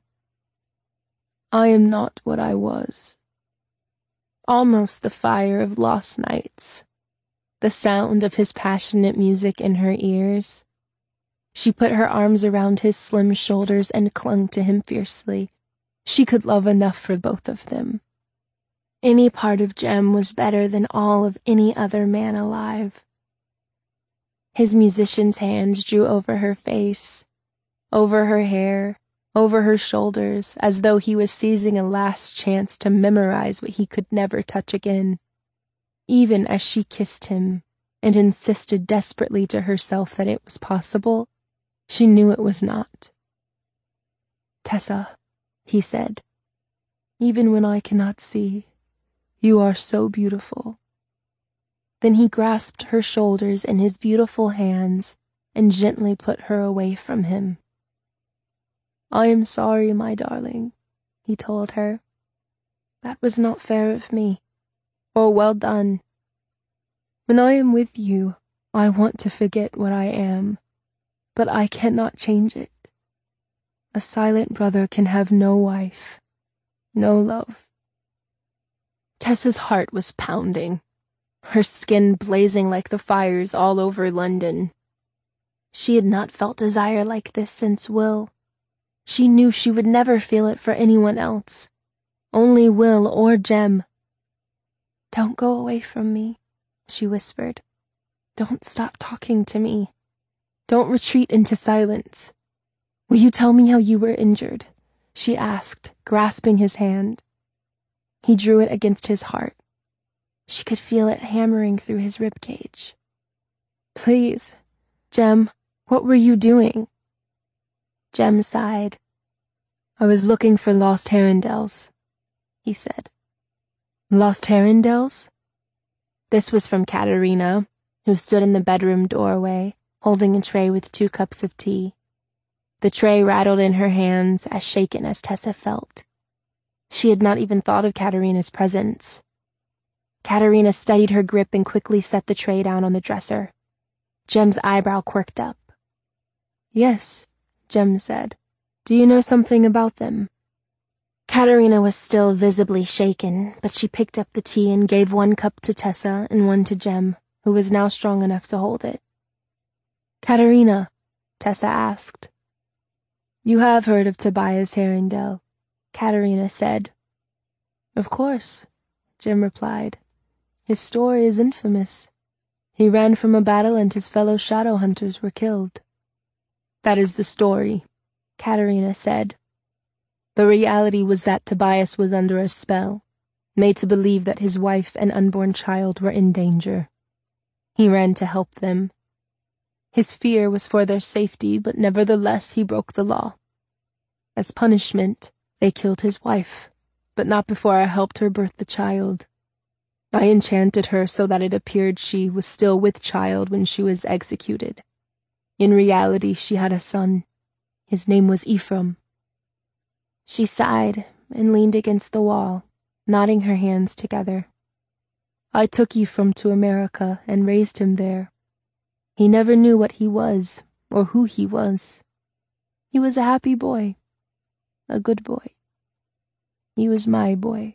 I am not what I was. Almost the fire of lost nights. The sound of his passionate music in her ears. She put her arms around his slim shoulders and clung to him fiercely. She could love enough for both of them. Any part of Jem was better than all of any other man alive. His musician's hands drew over her face, over her hair, over her shoulders, as though he was seizing a last chance to memorize what he could never touch again. Even as she kissed him and insisted desperately to herself that it was possible, she knew it was not. "Tessa," he said, "even when I cannot see, you are so beautiful." Then he grasped her shoulders in his beautiful hands and gently put her away from him. "I am sorry, my darling," he told her. "That was not fair of me, or well done. When I am with you, I want to forget what I am, but I cannot change it. A silent brother can have no wife, no love." Tessa's heart was pounding, her skin blazing like the fires all over London. She had not felt desire like this since Will. She knew she would never feel it for anyone else, only Will or Jem. "Don't go away from me," she whispered. "Don't stop talking to me. Don't retreat into silence. Will you tell me how you were injured?" she asked, grasping his hand. He drew it against his heart. She could feel it hammering through his ribcage. "Please, Jem, what were you doing?" Jem sighed. "I was looking for lost Herondales," he said. "Lost Herondales?" This was from Katerina, who stood in the bedroom doorway, holding a tray with 2 cups of tea. The tray rattled in her hands, as shaken as Tessa felt. She had not even thought of Katerina's presence. Katerina steadied her grip and quickly set the tray down on the dresser. Jem's eyebrow quirked up. "Yes," Jem said. "Do you know something about them?" Katerina was still visibly shaken, but she picked up the tea and gave 1 cup to Tessa and 1 to Jem, who was now strong enough to hold it. "Katerina," Tessa asked. "You have heard of Tobias Herondale," Katerina said. "Of course," Jem replied. "His story is infamous. He ran from a battle and his fellow shadow hunters were killed." "That is the story," Katerina said. "The reality was that Tobias was under a spell, made to believe that his wife and unborn child were in danger. He ran to help them. His fear was for their safety, but nevertheless he broke the law. As punishment, they killed his wife, but not before I helped her birth the child. I enchanted her so that it appeared she was still with child when she was executed. In reality, she had a son. His name was Ephraim." She sighed and leaned against the wall, knotting her hands together. "I took Ephraim to America and raised him there. He never knew what he was or who he was. He was a happy boy, a good boy. He was my boy."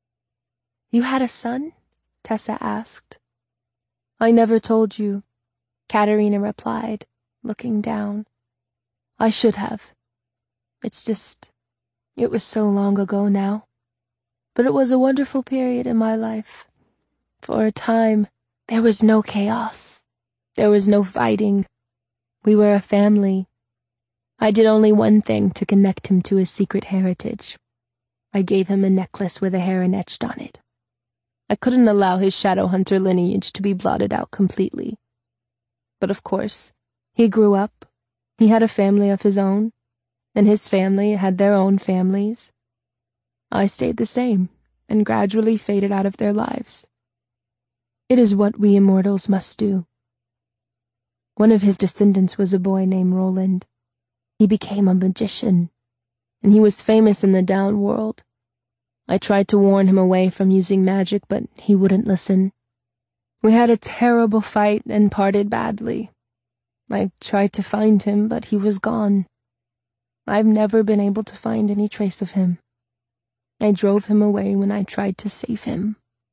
"You had a son?" Tessa asked. "I never told you," Katerina replied, looking down. "I should have. It was so long ago now. But it was a wonderful period in my life. For a time, there was no chaos. There was no fighting. We were a family. I did only one thing to connect him to his secret heritage. I gave him a necklace with a heron etched on it. I couldn't allow his shadow hunter lineage to be blotted out completely. But of course, he grew up. He had a family of his own, and his family had their own families. I stayed the same, and gradually faded out of their lives. It is what we immortals must do. One of his descendants was a boy named Roland. He became a magician, and he was famous in the down world. I tried to warn him away from using magic, but he wouldn't listen. We had a terrible fight and parted badly. I tried to find him, but he was gone. I've never been able to find any trace of him. I drove him away when I tried to save him."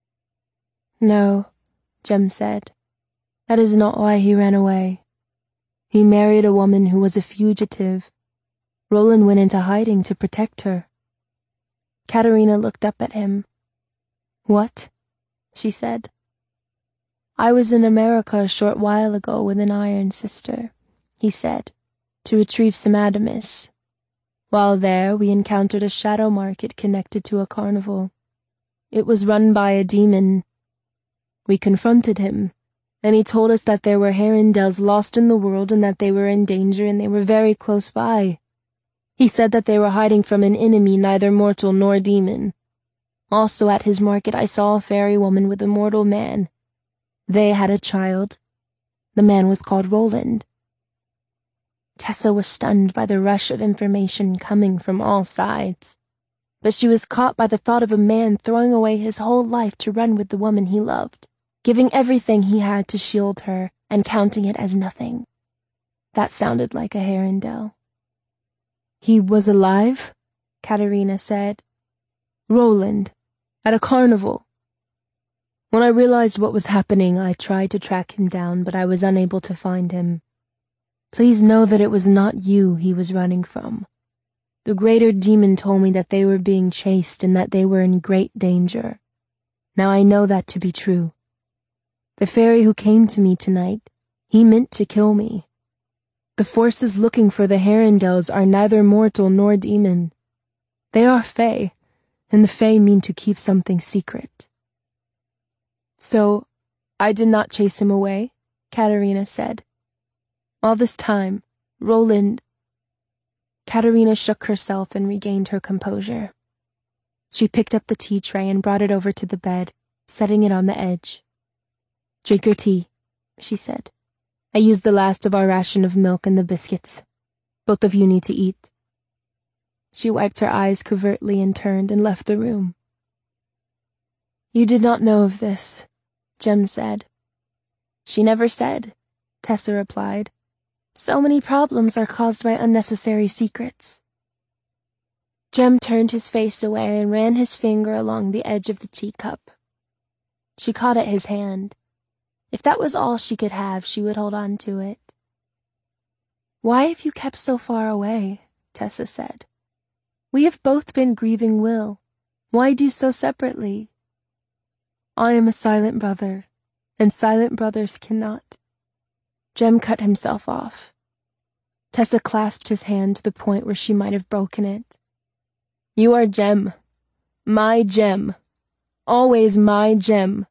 "No," Jem said. "That is not why he ran away. He married a woman who was a fugitive. Roland went into hiding to protect her." Katerina looked up at him. "What?" she said. "I was in America a short while ago with an Iron Sister," he said, "to retrieve some Adamus. While there, we encountered a shadow market connected to a carnival. It was run by a demon. We confronted him, and he told us that there were Herondels lost in the world and that they were in danger and they were very close by. He said that they were hiding from an enemy neither mortal nor demon. Also at his market I saw a fairy woman with a mortal man. They had a child. The man was called Roland." Tessa was stunned by the rush of information coming from all sides. But she was caught by the thought of a man throwing away his whole life to run with the woman he loved, giving everything he had to shield her and counting it as nothing. That sounded like a Herondel. "He was alive?" Katerina said. "Roland, at a carnival. When I realized what was happening, I tried to track him down, but I was unable to find him. Please know that it was not you he was running from. The greater demon told me that they were being chased and that they were in great danger. Now I know that to be true. The fairy who came to me tonight, he meant to kill me. The forces looking for the Herondels are neither mortal nor demon. They are Fae, and the Fae mean to keep something secret." "So, I did not chase him away," Katerina said. "All this time, Roland—" Katerina shook herself and regained her composure. She picked up the tea tray and brought it over to the bed, setting it on the edge. "Drink your tea," she said. "I used the last of our ration of milk and the biscuits. Both of you need to eat." She wiped her eyes covertly and turned and left the room. "You did not know of this," Jem said. "She never said," Tessa replied. "So many problems are caused by unnecessary secrets." Jem turned his face away and ran his finger along the edge of the teacup. She caught at his hand. If that was all she could have, she would hold on to it. "Why have you kept so far away?" Tessa said. "We have both been grieving Will. Why do so separately?" "I am a silent brother, and silent brothers cannot." Jem cut himself off. Tessa clasped his hand to the point where she might have broken it. "You are Jem. My Jem. Always my Jem."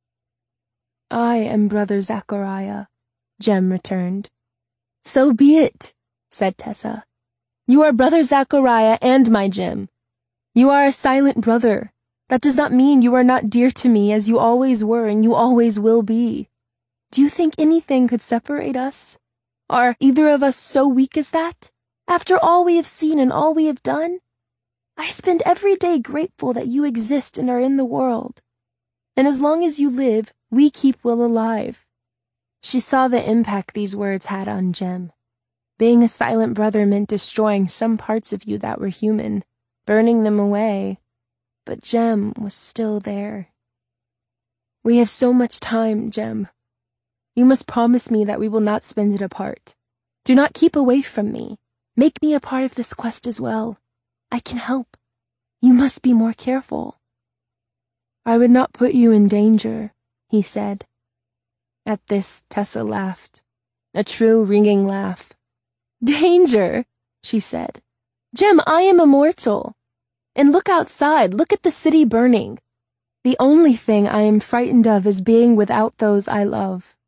"I am Brother Zachariah," Jem returned. "So be it," said Tessa. "You are Brother Zachariah and my Jem. You are a silent brother. That does not mean you are not dear to me as you always were and you always will be. Do you think anything could separate us? Are either of us so weak as that? After all we have seen and all we have done? I spend every day grateful that you exist and are in the world. And as long as you live, we keep Will alive." She saw the impact these words had on Jem. Being a silent brother meant destroying some parts of you that were human, burning them away. But Jem was still there. "We have so much time, Jem. You must promise me that we will not spend it apart. Do not keep away from me. Make me a part of this quest as well. I can help. You must be more careful." "I would not put you in danger," he said. At this, Tessa laughed. A true ringing laugh. "Danger," she said. "Jem, I am immortal. And look outside, look at the city burning. The only thing I am frightened of is being without those I love."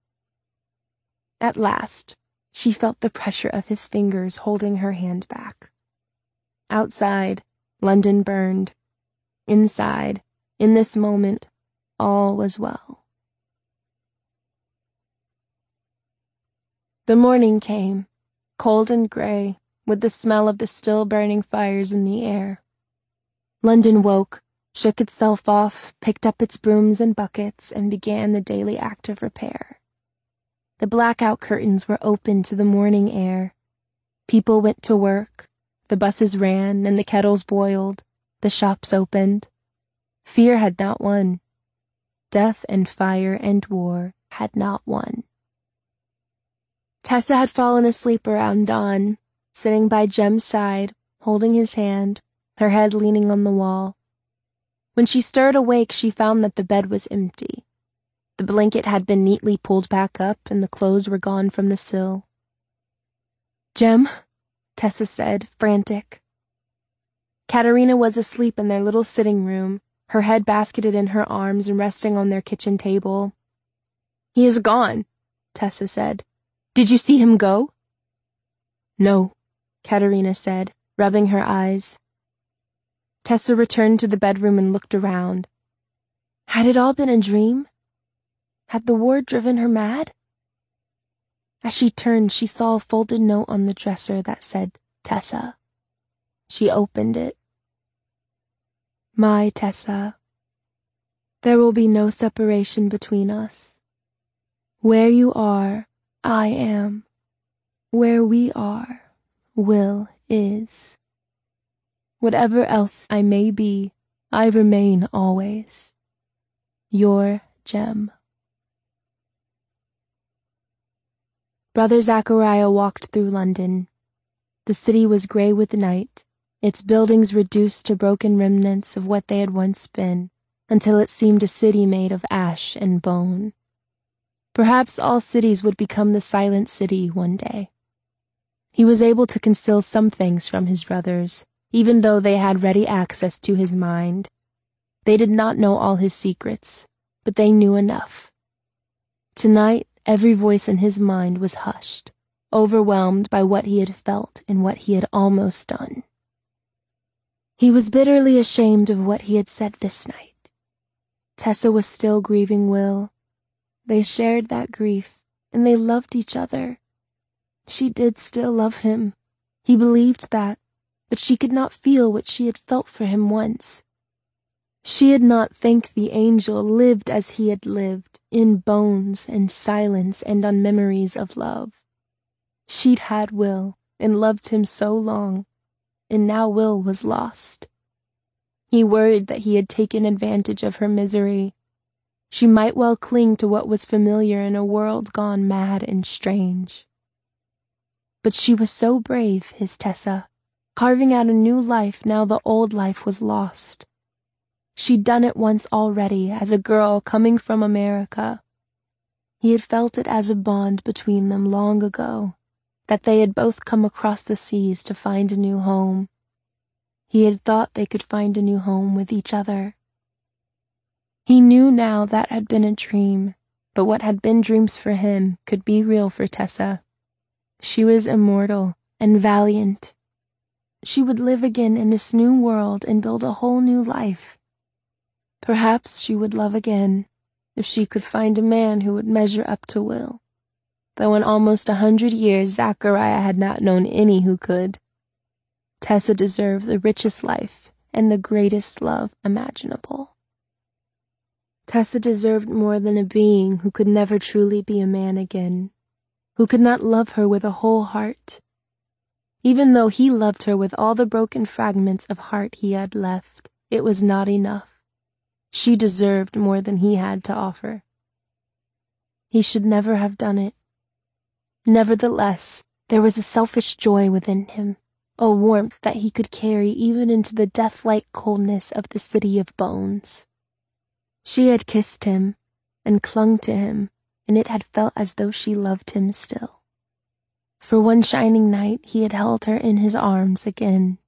At last, she felt the pressure of his fingers holding her hand back. Outside, London burned. Inside, in this moment, all was well. The morning came, cold and gray, with the smell of the still burning fires in the air. London woke, shook itself off, picked up its brooms and buckets, and began the daily act of repair. The blackout curtains were open to the morning air. People went to work, the buses ran, and the kettles boiled, the shops opened. Fear had not won. Death and fire and war had not won. Tessa had fallen asleep around dawn, sitting by Jem's side, holding his hand, her head leaning on the wall. When she stirred awake, she found that the bed was empty. The blanket had been neatly pulled back up, and the clothes were gone from the sill. "Jem," Tessa said, frantic. Katerina was asleep in their little sitting room, her head basketed in her arms and resting on their kitchen table. "He is gone," Tessa said. "Did you see him go?" "No," Katerina said, rubbing her eyes. Tessa returned to the bedroom and looked around. Had it all been a dream? Had the war driven her mad? As she turned, she saw a folded note on the dresser that said, Tessa. She opened it. My Tessa, there will be no separation between us. Where you are, I am. Where we are, Will is. Whatever else I may be, I remain always. Your Jem. Brother Zachariah walked through London. The city was grey with night, its buildings reduced to broken remnants of what they had once been, until it seemed a city made of ash and bone. Perhaps all cities would become the silent city one day. He was able to conceal some things from his brothers, even though they had ready access to his mind. They did not know all his secrets, but they knew enough. Tonight, every voice in his mind was hushed, overwhelmed by what he had felt and what he had almost done. He was bitterly ashamed of what he had said this night. Tessa was still grieving Will. They shared that grief, and they loved each other. She did still love him. He believed that, but she could not feel what she had felt for him once. She had not thanked the angel lived as he had lived, in bones and silence and on memories of love. She'd had Will, and loved him so long, and now Will was lost. He worried that he had taken advantage of her misery. She might well cling to what was familiar in a world gone mad and strange. But she was so brave, his Tessa, carving out a new life now the old life was lost. She'd done it once already as a girl coming from America. He had felt it as a bond between them long ago, that they had both come across the seas to find a new home. He had thought they could find a new home with each other. He knew now that had been a dream, but what had been dreams for him could be real for Tessa. She was immortal and valiant. She would live again in this new world and build a whole new life. Perhaps she would love again, if she could find a man who would measure up to Will, though in almost 100 years Zachariah had not known any who could. Tessa deserved the richest life and the greatest love imaginable. Tessa deserved more than a being who could never truly be a man again, who could not love her with a whole heart. Even though he loved her with all the broken fragments of heart he had left, it was not enough. She deserved more than he had to offer. He should never have done it. Nevertheless, there was a selfish joy within him, a warmth that he could carry even into the death-like coldness of the city of bones. She had kissed him and clung to him, and it had felt as though she loved him still. For one shining night, he had held her in his arms again.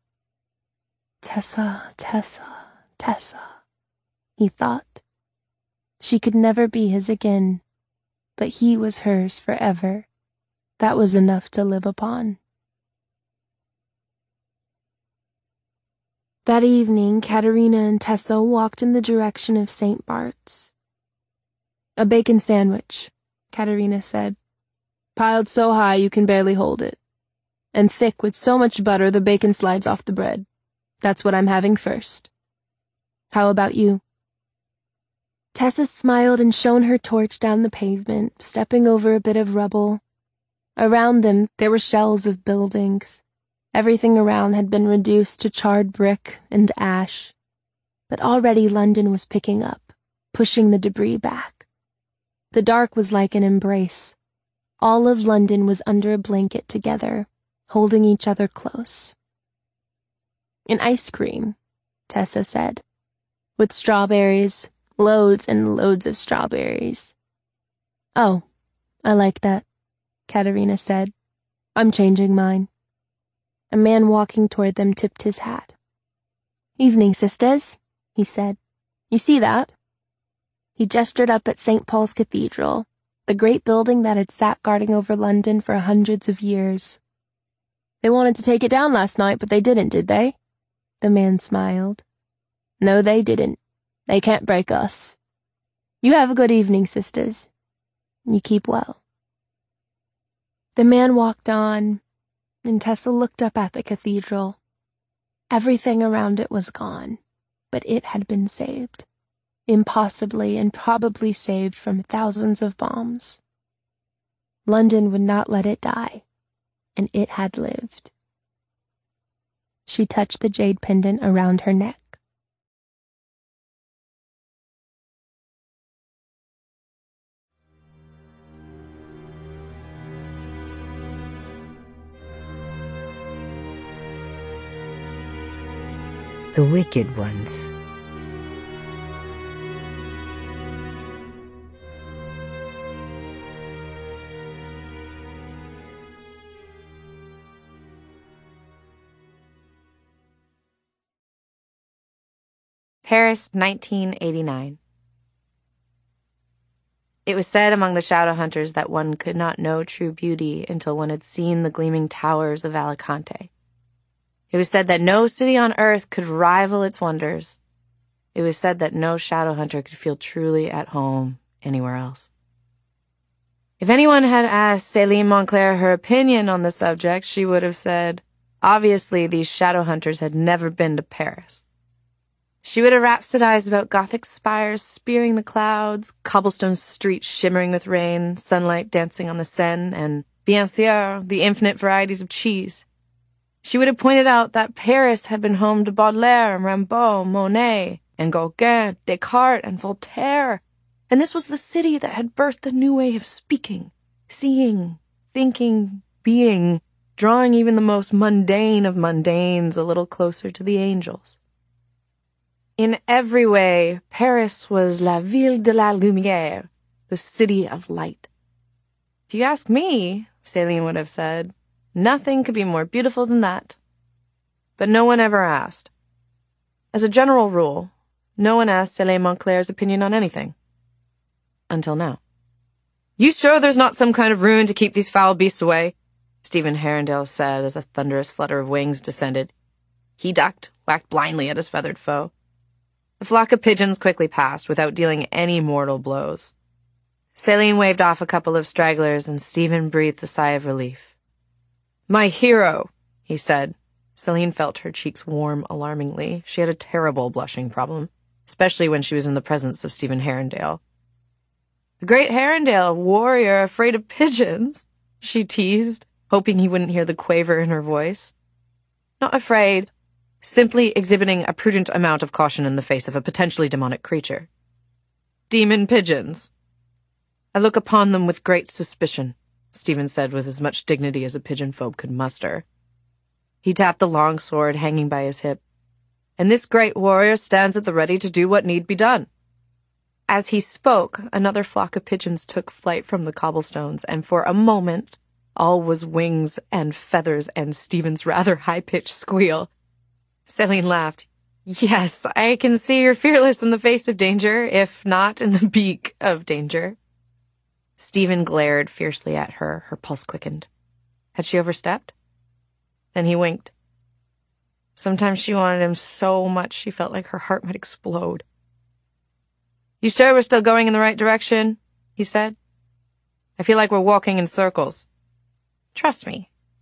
Tessa, Tessa, Tessa, he thought. She could never be his again, but he was hers forever. That was enough to live upon. That evening, Katerina and Tessa walked in the direction of St. Bart's. A bacon sandwich, Katerina said, piled so high you can barely hold it, and thick with so much butter the bacon slides off the bread. That's what I'm having first. How about you? Tessa smiled and shone her torch down the pavement, stepping over a bit of rubble. Around them, there were shells of buildings. Everything around had been reduced to charred brick and ash. But already London was picking up, pushing the debris back. The dark was like an embrace. All of London was under a blanket together, holding each other close. "An ice cream," Tessa said. "With strawberries, loads and loads of strawberries." "Oh, I like that," Katerina said. "I'm changing mine." A man walking toward them tipped his hat. "Evening, sisters," he said. "You see that?" He gestured up at St. Paul's Cathedral, the great building that had sat guarding over London for hundreds of years. "They wanted to take it down last night, but they didn't, did they?" The man smiled. "No, they didn't. They can't break us. You have a good evening, sisters. You keep well." The man walked on, and Tessa looked up at the cathedral. Everything around it was gone, but it had been saved. Impossibly and probably saved from thousands of bombs. London would not let it die, and it had lived. She touched the jade pendant around her neck. The Wicked Ones. Paris, 1989. It was said among the shadow hunters that one could not know true beauty until one had seen the gleaming towers of Alicante. It was said that no city on earth could rival its wonders. It was said that no shadow hunter could feel truly at home anywhere else. If anyone had asked Céline Moncler her opinion on the subject, she would have said, obviously these shadow hunters had never been to Paris. She would have rhapsodized about Gothic spires spearing the clouds, cobblestone streets shimmering with rain, sunlight dancing on the Seine, and, bien sûr, the infinite varieties of cheese. She would have pointed out that Paris had been home to Baudelaire, Rimbaud, Monet, and Gauguin, Descartes, and Voltaire, and this was the city that had birthed a new way of speaking, seeing, thinking, being, drawing even the most mundane of mundanes a little closer to the angels. In every way, Paris was la ville de la lumière, the city of light. If you ask me, Céline would have said, nothing could be more beautiful than that. But no one ever asked. As a general rule, no one asked Céline Moncler's opinion on anything. Until now. "You sure there's not some kind of ruin to keep these foul beasts away?" Stephen Herondale said as a thunderous flutter of wings descended. He ducked, whacked blindly at his feathered foe. The flock of pigeons quickly passed without dealing any mortal blows. Céline waved off a couple of stragglers, and Stephen breathed a sigh of relief. "My hero," he said. Céline felt her cheeks warm alarmingly. She had a terrible blushing problem, especially when she was in the presence of Stephen Herondale. "The great Herondale, warrior afraid of pigeons," she teased, hoping he wouldn't hear the quaver in her voice. "Not afraid. Simply exhibiting a prudent amount of caution in the face of a potentially demonic creature. Demon pigeons. I look upon them with great suspicion," Stephen said with as much dignity as a pigeon-phobe could muster. He tapped the long sword hanging by his hip. "And this great warrior stands at the ready to do what need be done." As he spoke, another flock of pigeons took flight from the cobblestones, and for a moment, all was wings and feathers and Stephen's rather high-pitched squeal. Céline laughed. "Yes, I can see you're fearless in the face of danger, if not in the beak of danger." Stephen glared fiercely at her, her pulse quickened. Had she overstepped? Then he winked. Sometimes she wanted him so much she felt like her heart might explode. "You sure we're still going in the right direction?" he said. "I feel like we're walking in circles." "Trust me,